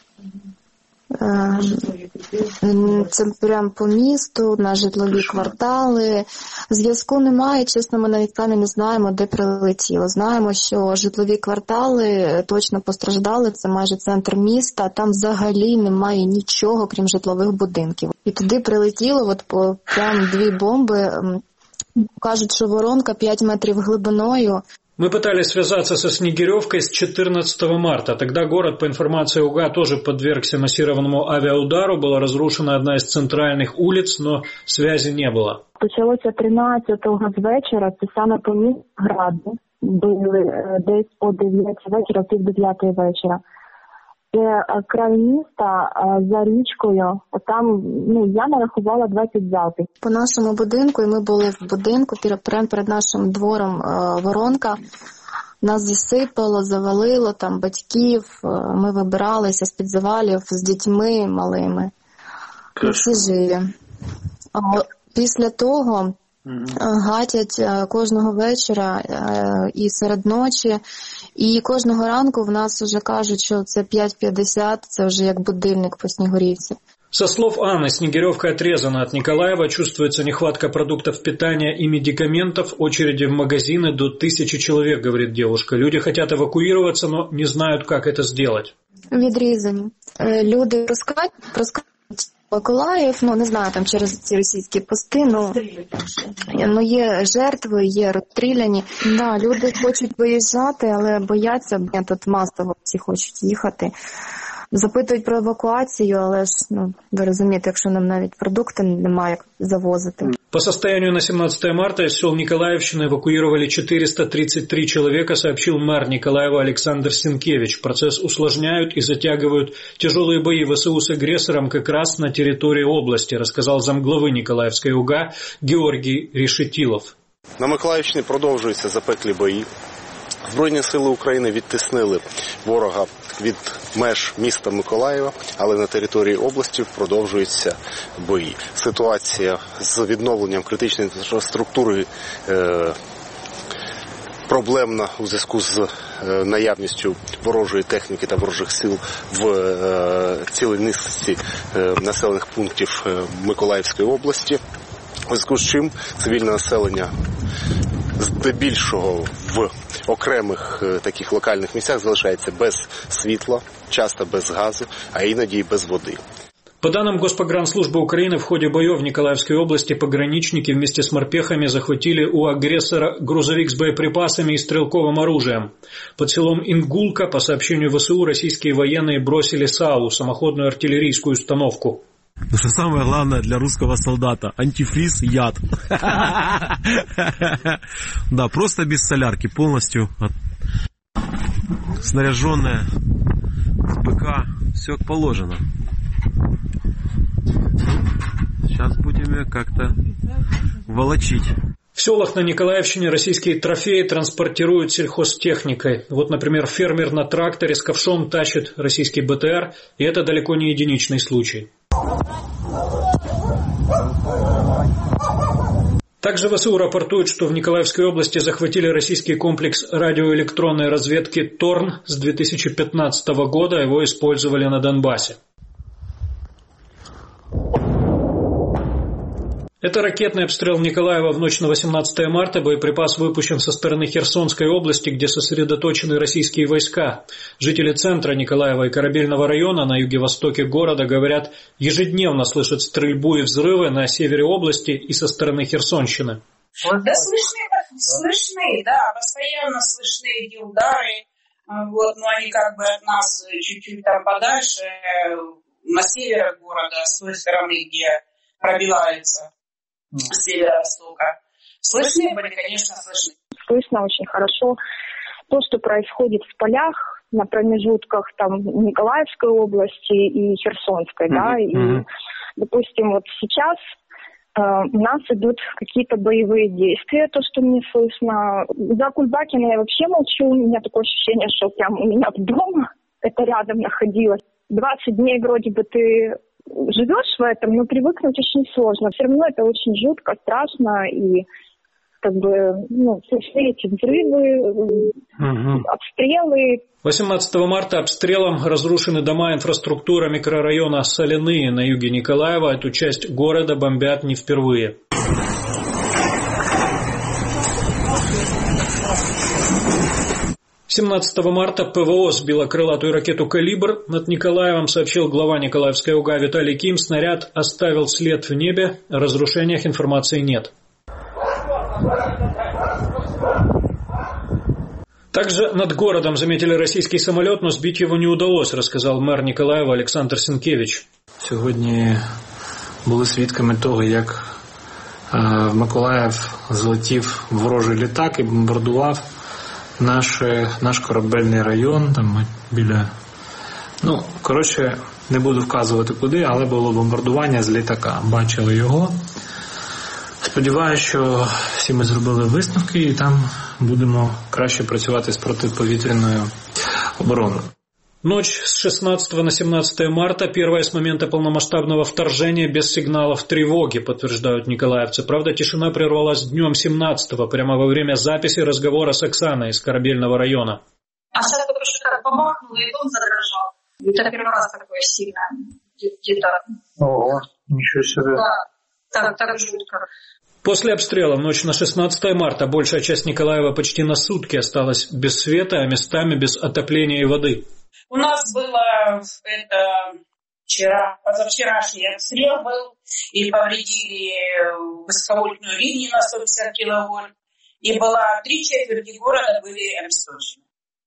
Це прямо по місту, на житлові квартали. Зв'язку немає, чесно, ми навіть самі не знаємо, де прилетіло. Знаємо, що житлові квартали точно постраждали, це майже центр міста, там взагалі немає нічого, крім житлових будинків. І туди прилетіло прям 2 бомби, кажуть, що воронка 5 метрів глибиною. Мы пытались связаться со Снегиревкой с 14 марта. Тогда город, по информации УГА, тоже подвергся массированному авиаудару. Была разрушена одна из центральных улиц, но связи не было. Почалося 13-го з вечора, це саме по місту Граду. Били десь о 9 вечора, пів 9 вечора. Це край міста за річкою, там я нарахувала 20 залпів. По нашому будинку, і ми були в будинку, прямо перед нашим двором воронка, нас засипало, завалило, там батьків, ми вибиралися з-під завалів з дітьми малими. І всі живі. Після того гатять кожного вечора і серед ночі, і кожного ранку в нас вже кажуть, що це 5:50, це вже як будильник по Снігурівці. Со слов Анны, Снегиревка отрезана от Николаева, чувствуется нехватка продуктов питания и медикаментов, очереди в магазины до 1000 человек, говорит девушка. Люди хотят эвакуироваться, но не знают, как это сделать. Відрізані. Люди проскакують Миколаїв, не знаю, там через ці російські пости, є жертви, є розстріляні. Да, люди хочуть виїжджати, але бояться, тут масово всі хочуть їхати. Запитують про евакуацію, але ж, ви розумієте, якщо нам навіть продукти немає як завозити. По состоянию на 17 марта из сел Николаевщины эвакуировали 433 человека, сообщил мэр Николаева Александр Сенкевич. Процесс усложняют и затягивают тяжелые бои ВСУ с агрессором как раз на территории области, рассказал замглавы Николаевской ОГА Георгий Решетилов. На Миколаївщині продовжуються запеклі бої. Збройні сили України відтіснили ворога від меж міста Миколаєва, але на території області продовжуються бої. Ситуація з відновленням критичної інфраструктури проблемна у зв'язку з наявністю ворожої техніки та ворожих сил в цілій низці населених пунктів Миколаївської області. У зв'язку з чим цивільне населення здебільшого в окремих таких локальних місцях залишається без світла, часто без газу, а іноді і без води. По данным Госпогранслужбы Украины, в ходе боев в Николаевской области пограничники вместе с морпехами захватили у агрессора грузовик с боеприпасами и стрелковым оружием. Под селом Ингулка, по сообщению ВСУ, российские военные бросили САУ, самоходную артиллерийскую установку. Но что самое главное для русского солдата? Антифриз, яд. Да, просто без солярки, полностью снаряженная с БК, все как положено. Сейчас будем ее как-то волочить. В селах на Николаевщине российские трофеи транспортируют сельхозтехникой. Вот, например, фермер на тракторе с ковшом тащит российский БТР, и это далеко не единичный случай. Также ВСУ рапортует, что в Николаевской области захватили российский комплекс радиоэлектронной разведки «Торн» с 2015 года, его использовали на Донбассе. Это ракетный обстрел Николаева в ночь на 18 марта. Боеприпас выпущен со стороны Херсонской области, где сосредоточены российские войска. Жители центра Николаева и Корабельного района на юге-востоке города, говорят, ежедневно слышат стрельбу и взрывы на севере области и со стороны Херсонщины. Да, слышны, да, постоянно слышны эти удары. Но они как бы от нас чуть-чуть там подальше, на севере города, с той стороны, где пробивается. С северо-востока. Слышны были, конечно, слышны. Слышно очень хорошо то, что происходит в полях на промежутках там Николаевской области и Херсонской, да, и, допустим, вот сейчас у нас идут какие-то боевые действия, то, что мне слышно. За Кульбакина я вообще молчу, у меня такое ощущение, что прям у меня дома это рядом находилось. 20 дней вроде бы ты живешь в этом, но привыкнуть очень сложно. Все равно это очень жутко, страшно, и слышны эти взрывы, обстрелы. 18 марта обстрелом разрушены дома, инфраструктура микрорайона Соляные на юге Николаева. Эту часть города бомбят не впервые. 17 марта ПВО сбила крылатую ракету «Калибр» над Николаевым, сообщил глава Николаевской ОГА Виталий Ким. Снаряд оставил след в небе, о разрушениях информации нет. Также над городом заметили российский самолет, но сбить его не удалось, рассказал мэр Николаева Александр Сенкевич. Сьогодні були свідками того, як в Миколаїв злетів ворожий літак і бомбардував наш корабельний район, там біля, не буду вказувати куди, але було бомбардування з літака. Бачили його. Сподіваюся, що всі ми зробили висновки і там будемо краще працювати з протиповітряною обороною. Ночь с 16 на 17 марта, первая с момента полномасштабного вторжения без сигналов тревоги, подтверждают николаевцы. Правда, тишина прервалась днем 17-го, прямо во время записи разговора с Оксаной из Корабельного района. А сейчас только что так бабахнуло, и дом задрожал. Это первый раз такое сильное. Где-то. Ого, ничего себе. Да, так жутко. После обстрела в ночь на 16 марта большая часть Николаева почти на сутки осталась без света, а местами без отопления и воды. У нас было позавчерашний обстрел был, и повредили высоковольтную линию на 150 киловольт, и была 3/4 города были обесточены.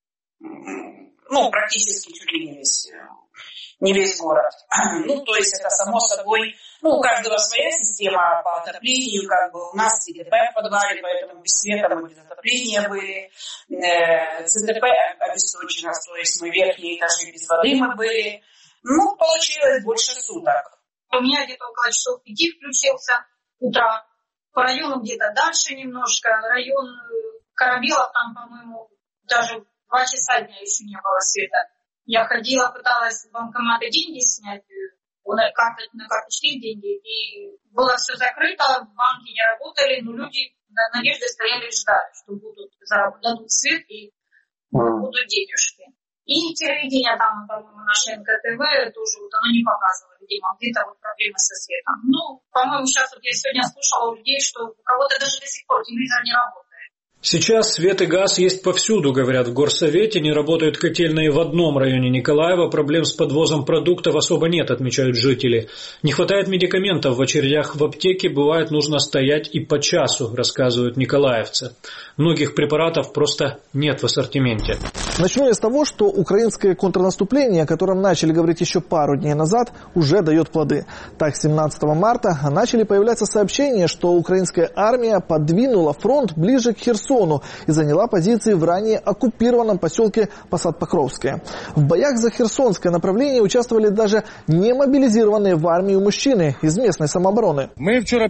Ну, практически чуть ли не весь город. Ну, то есть это само собой, ну, у каждого своя система по отоплению, как бы у нас ЦТП в подвале, поэтому без света мы без отопления были. ЦТП обесточено, то есть мы верхние этажи без воды мы были. Ну, получилось больше суток. У меня где-то около часов 5 включился утра. По району где-то дальше немножко. Район Корабелов, там, по-моему, даже 2 часа дня еще не было света. Я ходила, пыталась в банкоматы деньги снять, на карточке деньги, и было все закрыто, банки не работали, но люди на надежде стояли и ждали, что дадут свет и будут денежки. И телевидение там, по-моему, наше НКТВ тоже вот оно не показывало, видимо, где-то вот проблемы со светом. Ну, по-моему, сейчас вот я сегодня слушала у людей, что у кого-то даже до сих пор телевизор не работает. Сейчас свет и газ есть повсюду, говорят в горсовете. Не работают котельные в одном районе Николаева. Проблем с подвозом продуктов особо нет, отмечают жители. Не хватает медикаментов. В очередях в аптеке бывает нужно стоять и по часу, рассказывают николаевцы. Многих препаратов просто нет в ассортименте. Начну я с того, что украинское контрнаступление, о котором начали говорить еще пару дней назад, уже дает плоды. Так, 17 марта начали появляться сообщения, что украинская армия подвинула фронт ближе к Херсону и заняла позиции в ранее оккупированном поселке Посад-Покровское. В боях за херсонское направление участвовали даже не мобилизированные в армию мужчины из местной самообороны. Мы вчера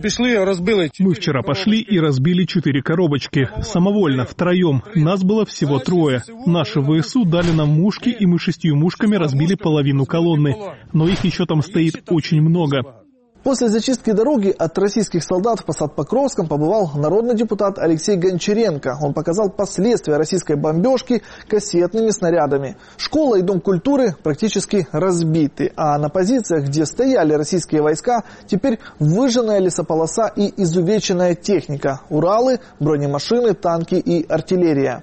пошли и разбили 4 коробочки. Самовольно, втроем. Нас было всего 3. Наши ВСУ дали нам мушки, и мы 6 мушками разбили половину колонны. Но их еще там стоит очень много. После зачистки дороги от российских солдат в Посад-Покровском побывал народный депутат Алексей Гончаренко. Он показал последствия российской бомбежки кассетными снарядами. Школа и дом культуры практически разбиты, а на позициях, где стояли российские войска, теперь выжженная лесополоса и изувеченная техника. Уралы, бронемашины, танки и артиллерия.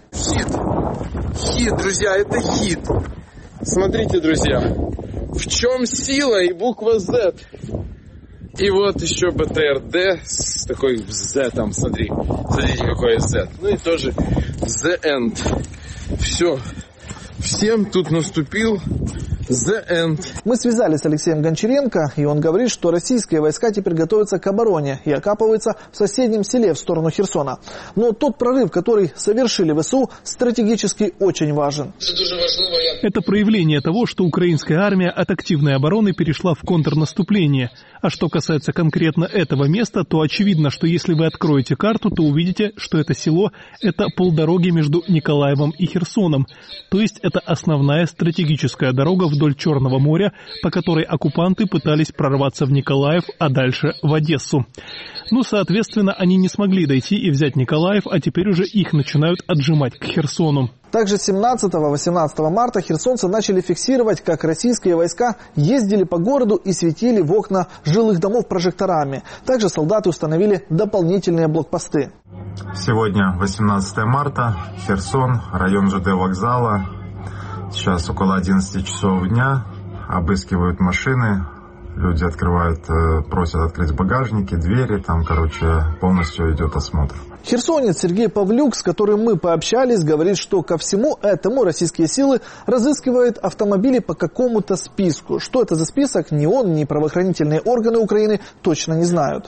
Хит, друзья, это хит. Смотрите, друзья, в чем сила и буква Z. И вот еще БТРД с такой Z там, смотрите какой Z. Ну и тоже The End. Все, всем тут наступил The End. Мы связались с Алексеем Гончаренко, и он говорит, что российские войска теперь готовятся к обороне и окапываются в соседнем селе в сторону Херсона. Но тот прорыв, который совершили ВСУ, стратегически очень важен. Это проявление того, что украинская армия от активной обороны перешла в контрнаступление. А что касается конкретно этого места, то очевидно, что если вы откроете карту, то увидите, что это село – это полдороги между Николаевом и Херсоном. То есть это основная стратегическая дорога вдоль Черного моря, по которой оккупанты пытались прорваться в Николаев, а дальше в Одессу. Ну, соответственно, они не смогли дойти и взять Николаев, а теперь уже их начинают отжимать к Херсону. Также 17-18 марта херсонцы начали фиксировать, как российские войска ездили по городу и светили в окна жилых домов прожекторами. Также солдаты установили дополнительные блокпосты. Сегодня 18 марта, Херсон, район ЖД вокзала. Сейчас около 11 часов дня, обыскивают машины, люди открывают, просят открыть багажники, двери, там, полностью идет осмотр. Херсонец Сергей Павлюк, с которым мы пообщались, говорит, что ко всему этому российские силы разыскивают автомобили по какому-то списку. Что это за список, ни он, ни правоохранительные органы Украины точно не знают.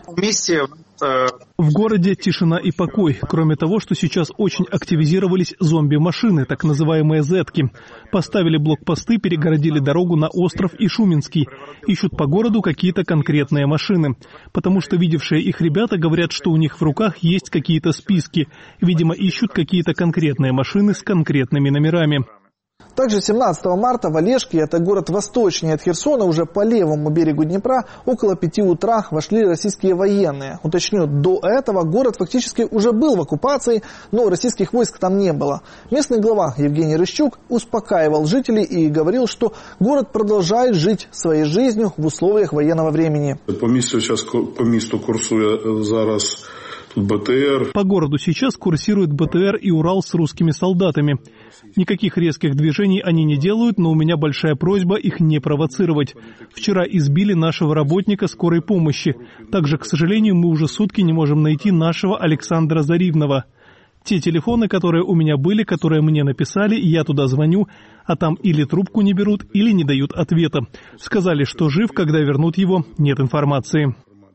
В городе тишина и покой, кроме того, что сейчас очень активизировались зомби-машины, так называемые «зетки». Поставили блокпосты, перегородили дорогу на Остров и Шуменский. Ищут по городу какие-то конкретные машины. Потому что видевшие их ребята говорят, что у них в руках есть какие-то списки. Видимо, ищут какие-то конкретные машины с конкретными номерами. Также 17 марта в Олежке, это город восточнее от Херсона, уже по левому берегу Днепра, около 5 утра вошли российские военные. Уточню, до этого город фактически уже был в оккупации, но российских войск там не было. Местный глава Евгений Рыщук успокаивал жителей и говорил, что город продолжает жить своей жизнью в условиях военного времени. По місту курсує зараз БТР. По городу сейчас курсирует БТР и Урал с русскими солдатами. Никаких резких движений они не делают, но у меня большая просьба их не провоцировать. Вчера избили нашего работника скорой помощи. Также, к сожалению, мы уже сутки не можем найти нашего Александра Заривного. Те телефоны, которые у меня были, которые мне написали, я туда звоню, а там или трубку не берут, или не дают ответа. Сказали, что жив, когда вернут его, нет информации.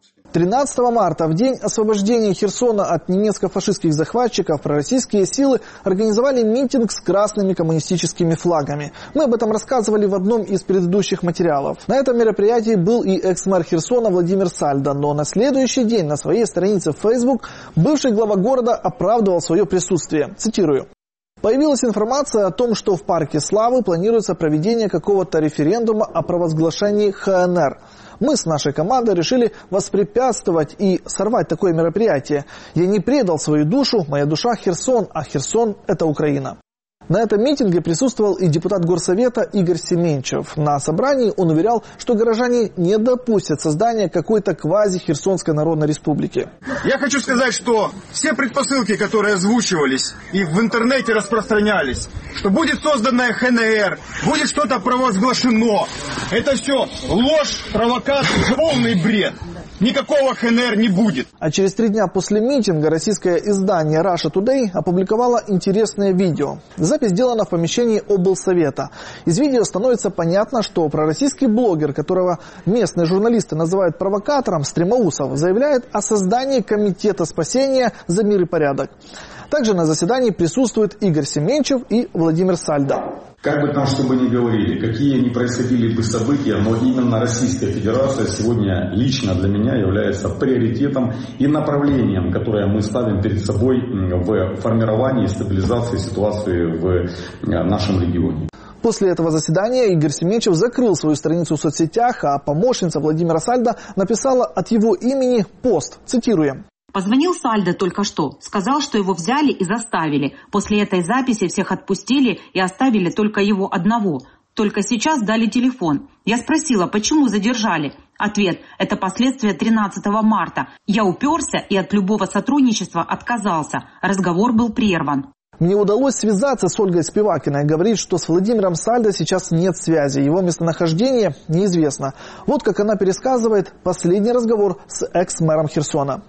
13 марта, в день освобождения Херсона от немецко-фашистских захватчиков, пророссийские силы организовали митинг с красными коммунистическими флагами. Мы об этом рассказывали в одном из предыдущих материалов. На этом мероприятии был и экс-мэр Херсона Владимир Сальдо, но на следующий день на своей странице в Facebook бывший глава города оправдывал свое присутствие. Цитирую. Появилась информация о том, что в Парке Славы планируется проведение какого-то референдума о провозглашении ХНР. Мы с нашей командой решили воспрепятствовать и сорвать такое мероприятие. Я не предал свою душу, моя душа Херсон, а Херсон – это Украина. На этом митинге присутствовал и депутат Горсовета Игорь Семенчев. На собрании он уверял, что горожане не допустят создания какой-то квази-Херсонской Народной Республики. Я хочу сказать, что все предпосылки, которые озвучивались и в интернете распространялись, что будет создана ХНР, будет что-то провозглашено, это все ложь, провокация, полный бред. Никакого ХНР не будет. А через 3 дня после митинга российское издание Russia Today опубликовало интересное видео. Запись сделана в помещении облсовета. Из видео становится понятно, что пророссийский блогер, которого местные журналисты называют провокатором, Стремоусов, заявляет о создании комитета спасения за мир и порядок. Также на заседании присутствуют Игорь Семенчев и Владимир Сальдо. Как бы там что бы ни говорили, какие ни происходили бы события, но именно Российская Федерация сегодня лично для меня является приоритетом и направлением, которое мы ставим перед собой в формировании и стабилизации ситуации в нашем регионе. После этого заседания Игорь Семенчев закрыл свою страницу в соцсетях, а помощница Владимира Сальдо написала от его имени пост, цитируем. Позвонил Сальдо только что, сказал, что его взяли и заставили. После этой записи всех отпустили и оставили только его одного. Только сейчас дали телефон. Я спросила, почему задержали? Ответ – это последствия 13 марта. Я уперся и от любого сотрудничества отказался. Разговор был прерван. Мне удалось связаться с Ольгой Спивакиной. Говорит, что с Владимиром Сальдо сейчас нет связи. Его местонахождение неизвестно. Вот как она пересказывает последний разговор с экс-мэром Херсона.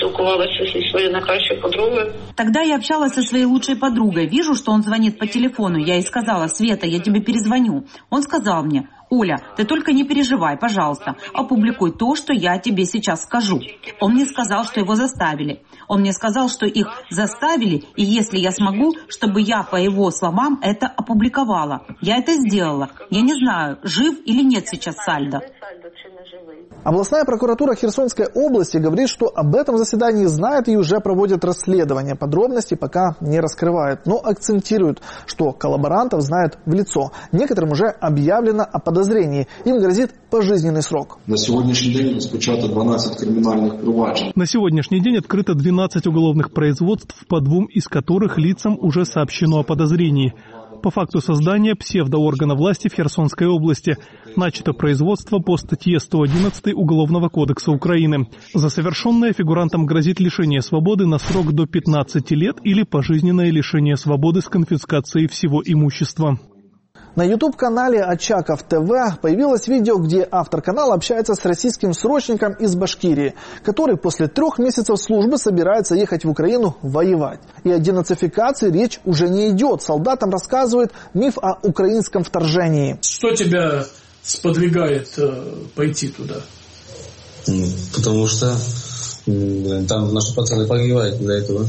Тогда я общалась со своей лучшей подругой. Вижу, что он звонит по телефону. Я ей сказала: «Света, я тебе перезвоню». Он сказал мне: «Оля, ты только не переживай, пожалуйста, опубликуй то, что я тебе сейчас скажу». Он мне сказал, что его заставили. Он мне сказал, что их заставили, и если я смогу, чтобы я, по его словам, это опубликовала. Я это сделала. Я не знаю, жив или нет сейчас Сальдо. Областная прокуратура Херсонской области говорит, что об этом заседании знает и уже проводит расследование. Подробности пока не раскрывают, но акцентируют, что коллаборантов знают в лицо. Некоторым уже объявлено о подозрении. Им грозит пожизненный срок. На сегодняшний день розпочато 12 криминальных проваджень. На сегодняшний день открыто 12 уголовных производств, по 2 из которых лицам уже сообщено о подозрении. По факту создания псевдооргана власти в Херсонской области начато производство по статье 111 Уголовного кодекса Украины. За совершенное фигурантам грозит лишение свободы на срок до 15 лет или пожизненное лишение свободы с конфискацией всего имущества. На YouTube-канале Очаков ТВ появилось видео, где автор канала общается с российским срочником из Башкирии, который после 3 месяцев службы собирается ехать в Украину воевать. И о денацификации речь уже не идет. Солдатам рассказывает миф о украинском вторжении. Что тебя сподвигает пойти туда? Потому что там наши пацаны погибают для этого.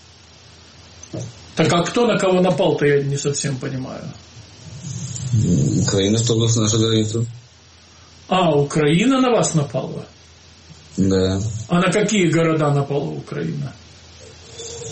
Так а кто на кого напал-то, я не совсем понимаю. Украина вторглась на нашу границу. А, Украина на вас напала? Да. А на какие города напала Украина?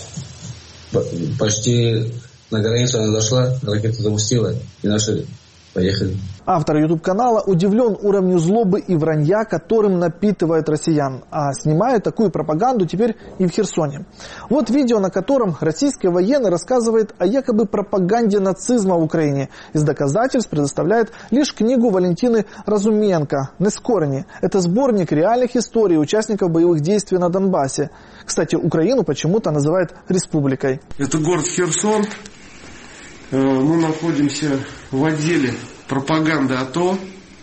Почти на границу она зашла, ракету запустила, и наши поехали. Автор YouTube-канала удивлен уровню злобы и вранья, которым напитывают россиян, а снимают такую пропаганду теперь и в Херсоне. Вот видео, на котором российский военный рассказывает о якобы пропаганде нацизма в Украине. Из доказательств предоставляет лишь книгу Валентины Разуменко «Нескорені». Это сборник реальных историй участников боевых действий на Донбассе. Кстати, Украину почему-то называют республикой. Это город Херсон. Мы находимся в отделе пропаганды АТО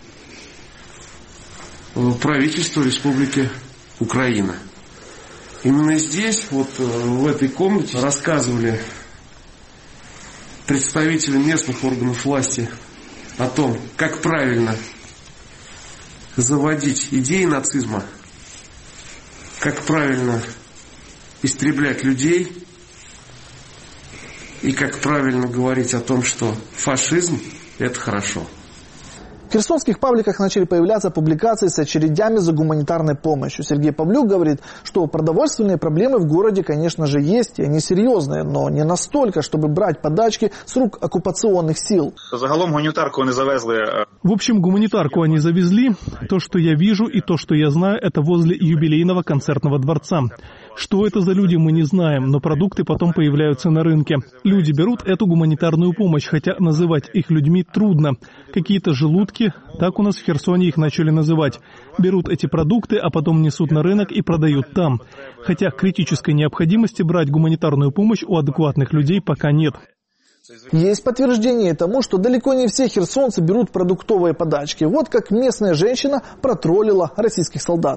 правительства Республики Украина. Именно здесь, вот в этой комнате, рассказывали представители местных органов власти о том, как правильно заводить идеи нацизма, как правильно истреблять людей и как правильно говорить о том, что фашизм – это хорошо. В херсонских пабликах начали появляться публикации с очередями за гуманитарной помощью. Сергей Павлюк говорит, что продовольственные проблемы в городе, конечно же, есть, и они серьезные, но не настолько, чтобы брать подачки с рук оккупационных сил. Загалом гуманитарку они завезли. В общем, гуманитарку они завезли. То, что я вижу и то, что я знаю, это возле юбилейного концертного дворца. Что это за люди, мы не знаем, но продукты потом появляются на рынке. Люди берут эту гуманитарную помощь, хотя называть их людьми трудно. Какие-то желудки, так у нас в Херсоне их начали называть. Берут эти продукты, а потом несут на рынок и продают там. Хотя критической необходимости брать гуманитарную помощь у адекватных людей пока нет. Есть подтверждение тому, что далеко не все херсонцы берут продуктовые подачки. Вот как местная женщина протроллила российских солдат.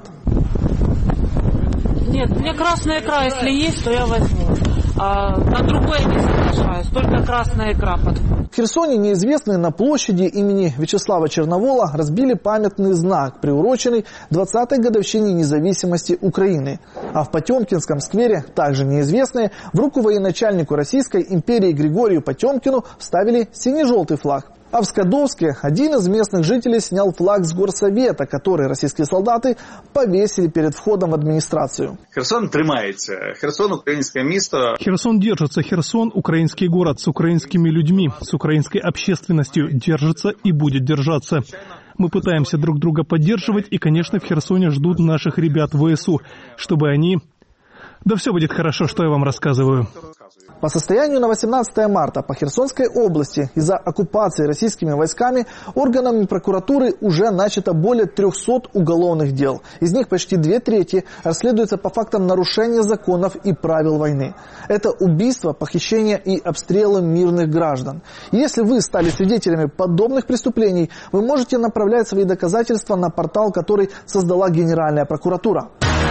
Нет, мне красная икра, если есть, то я возьму. А на другое не соглашаюсь, только красная икра подходит. В Херсоне неизвестные на площади имени Вячеслава Черновола разбили памятный знак, приуроченный 20-й годовщине независимости Украины. А в Потемкинском сквере, также неизвестные, в руку военачальнику Российской империи Григорию Потемкину вставили сине-желтый флаг. А в Скадовске один из местных жителей снял флаг с горсовета, который российские солдаты повесили перед входом в администрацию. Херсон тримається. Херсон – українське місто. Херсон держится. Херсон – украинский город с украинскими людьми, с украинской общественностью. Держится и будет держаться. Мы пытаемся друг друга поддерживать, и, конечно, в Херсоне ждут наших ребят в ВСУ, чтобы они... Да все будет хорошо, что я вам рассказываю. По состоянию на 18 марта по Херсонской области из-за оккупации российскими войсками органами прокуратуры уже начато более 300 уголовных дел. Из них почти 2/3 расследуются по фактам нарушения законов и правил войны. Это убийства, похищения и обстрелы мирных граждан. Если вы стали свидетелями подобных преступлений, вы можете направлять свои доказательства на портал, который создала Генеральная прокуратура.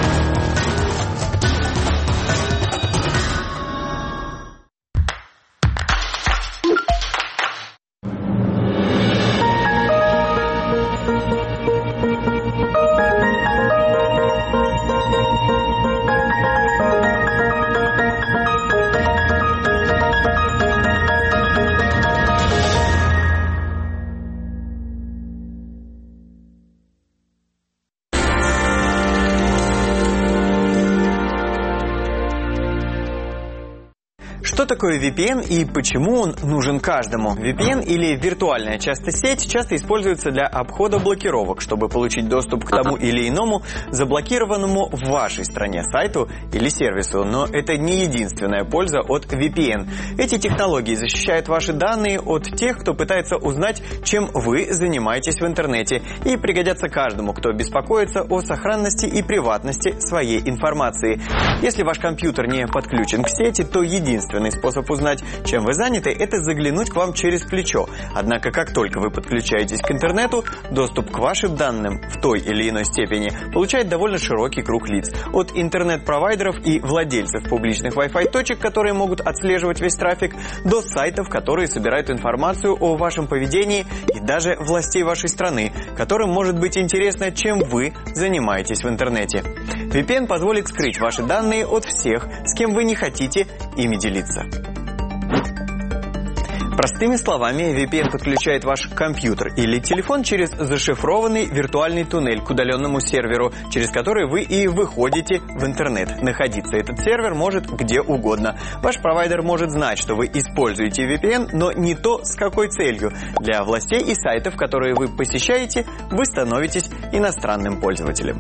Что такое VPN и почему он нужен каждому? VPN или виртуальная частая сеть часто используется для обхода блокировок, чтобы получить доступ к тому или иному заблокированному в вашей стране сайту или сервису. Но это не единственная польза от VPN. Эти технологии защищают ваши данные от тех, кто пытается узнать, чем вы занимаетесь в интернете, и пригодятся каждому, кто беспокоится о сохранности и приватности своей информации. Если ваш компьютер не подключен к сети, то единственный способ узнать, чем вы заняты, это заглянуть к вам через плечо. Однако, как только вы подключаетесь к интернету, доступ к вашим данным в той или иной степени получает довольно широкий круг лиц. От интернет-провайдеров и владельцев публичных Wi-Fi точек, которые могут отслеживать весь трафик, до сайтов, которые собирают информацию о вашем поведении, и даже властей вашей страны, которым может быть интересно, чем вы занимаетесь в интернете. VPN позволит скрыть ваши данные от всех, с кем вы не хотите ими делиться. Простыми словами, VPN подключает ваш компьютер или телефон через зашифрованный виртуальный туннель к удаленному серверу, через который вы и выходите в интернет. Находиться этот сервер может где угодно. Ваш провайдер может знать, что вы используете VPN, но не то, с какой целью. Для властей и сайтов, которые вы посещаете, вы становитесь иностранным пользователем.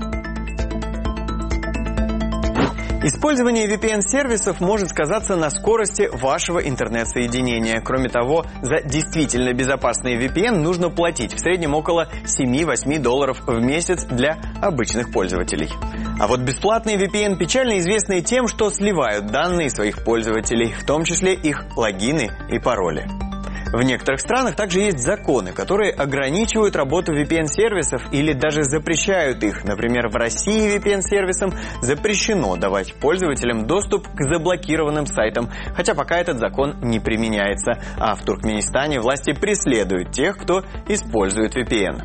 Использование VPN-сервисов может сказаться на скорости вашего интернет-соединения. Кроме того, за действительно безопасный VPN нужно платить в среднем около $7-8 в месяц для обычных пользователей. А вот бесплатные VPN печально известны тем, что сливают данные своих пользователей, в том числе их логины и пароли. В некоторых странах также есть законы, которые ограничивают работу VPN-сервисов или даже запрещают их. Например, в России VPN-сервисам запрещено давать пользователям доступ к заблокированным сайтам, хотя пока этот закон не применяется. А в Туркменистане власти преследуют тех, кто использует VPN.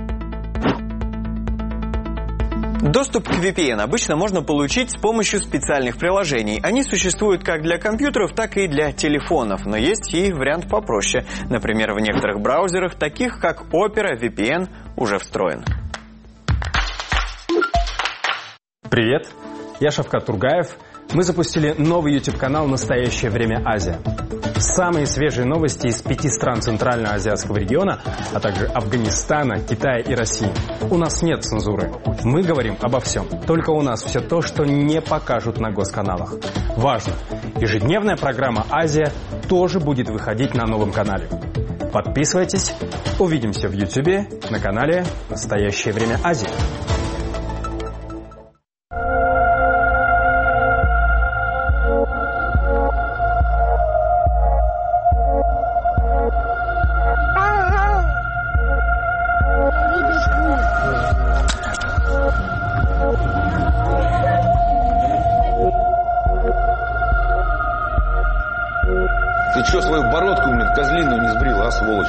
Доступ к VPN обычно можно получить с помощью специальных приложений. Они существуют как для компьютеров, так и для телефонов, но есть и вариант попроще. Например, в некоторых браузерах, таких как Opera, VPN уже встроен. Привет, я Шавкат Тургаев. Мы запустили новый YouTube-канал «Настоящее время Азия». Самые свежие новости из 5 стран Центральноазиатского региона, а также Афганистана, Китая и России. У нас нет цензуры. Мы говорим обо всем. Только у нас все то, что не покажут на госканалах. Важно! Ежедневная программа «Азия» тоже будет выходить на новом канале. Подписывайтесь. Увидимся в YouTube на канале «Настоящее время Азии». Ты что, свою бородку, козлиную не сбрил, а, сволочь?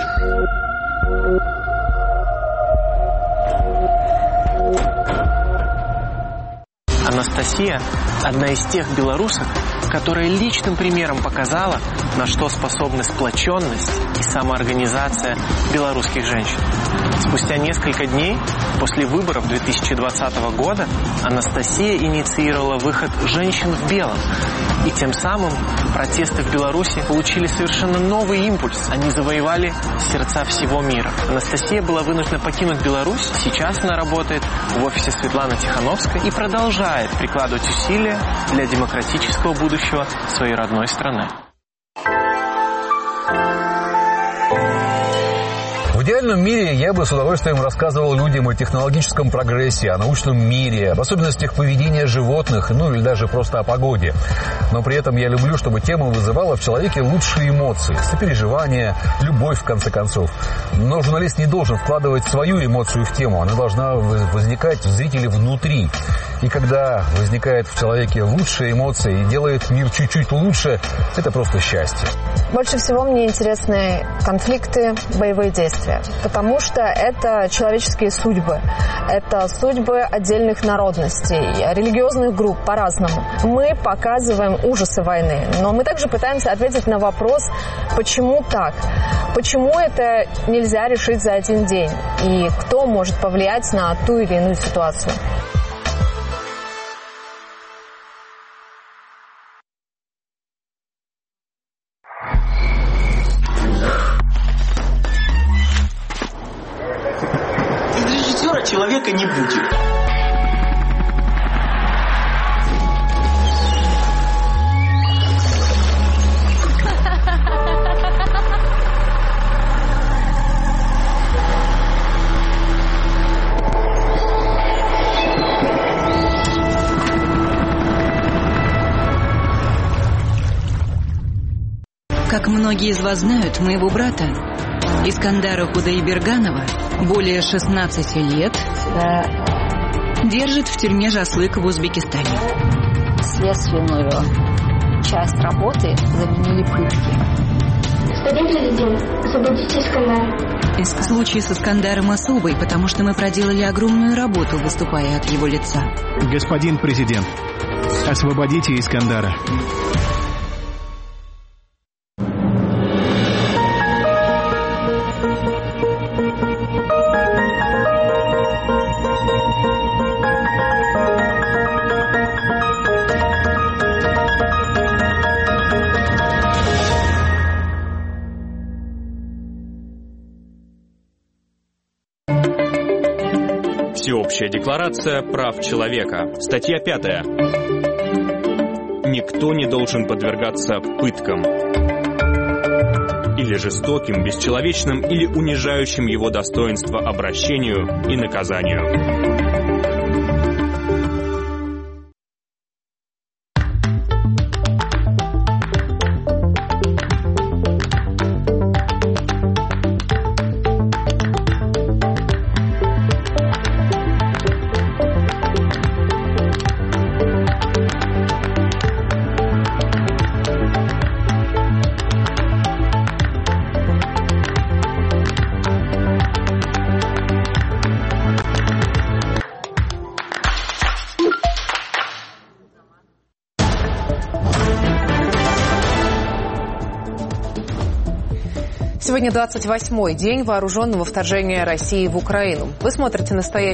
Анастасия – одна из тех белорусок, которая личным примером показала, на что способны сплоченность и самоорганизация белорусских женщин. Спустя несколько дней после выборов 2020 года Анастасия инициировала выход женщин в белом. И тем самым протесты в Беларуси получили совершенно новый импульс. Они завоевали сердца всего мира. Анастасия была вынуждена покинуть Беларусь. Сейчас она работает в офисе Светланы Тихановской и продолжает прикладывать усилия для демократического будущего своей родной страны. В идеальном мире я бы с удовольствием рассказывал людям о технологическом прогрессе, о научном мире, об особенностях поведения животных, ну или даже просто о погоде. Но при этом я люблю, чтобы тема вызывала в человеке лучшие эмоции, сопереживание, любовь в конце концов. Но журналист не должен вкладывать свою эмоцию в тему, она должна возникать в зрителе внутри. И когда возникает в человеке лучшие эмоции и делает мир чуть-чуть лучше, это просто счастье. Больше всего мне интересны конфликты, боевые действия, потому что это человеческие судьбы, это судьбы отдельных народностей, религиозных групп по-разному. Мы показываем ужасы войны, но мы также пытаемся ответить на вопрос, почему так, почему это нельзя решить за один день и кто может повлиять на ту или иную ситуацию. Человека не будет. Как многие из вас знают, моего брата Искандара Худайберганова более 16 лет держит в тюрьме Жаслык в Узбекистане. Следственную часть работы заменили пытки. Господин президент, освободите Искандара. Случай с Искандаром особый, потому что мы проделали огромную работу, выступая от его лица. Господин президент, освободите Искандара. Всеобщая декларация прав человека. Статья 5. Никто не должен подвергаться пыткам или жестоким, бесчеловечным или унижающим его достоинство обращению и наказанию. Сегодня 28-й день вооруженного вторжения России в Украину. Вы смотрите «Настоящее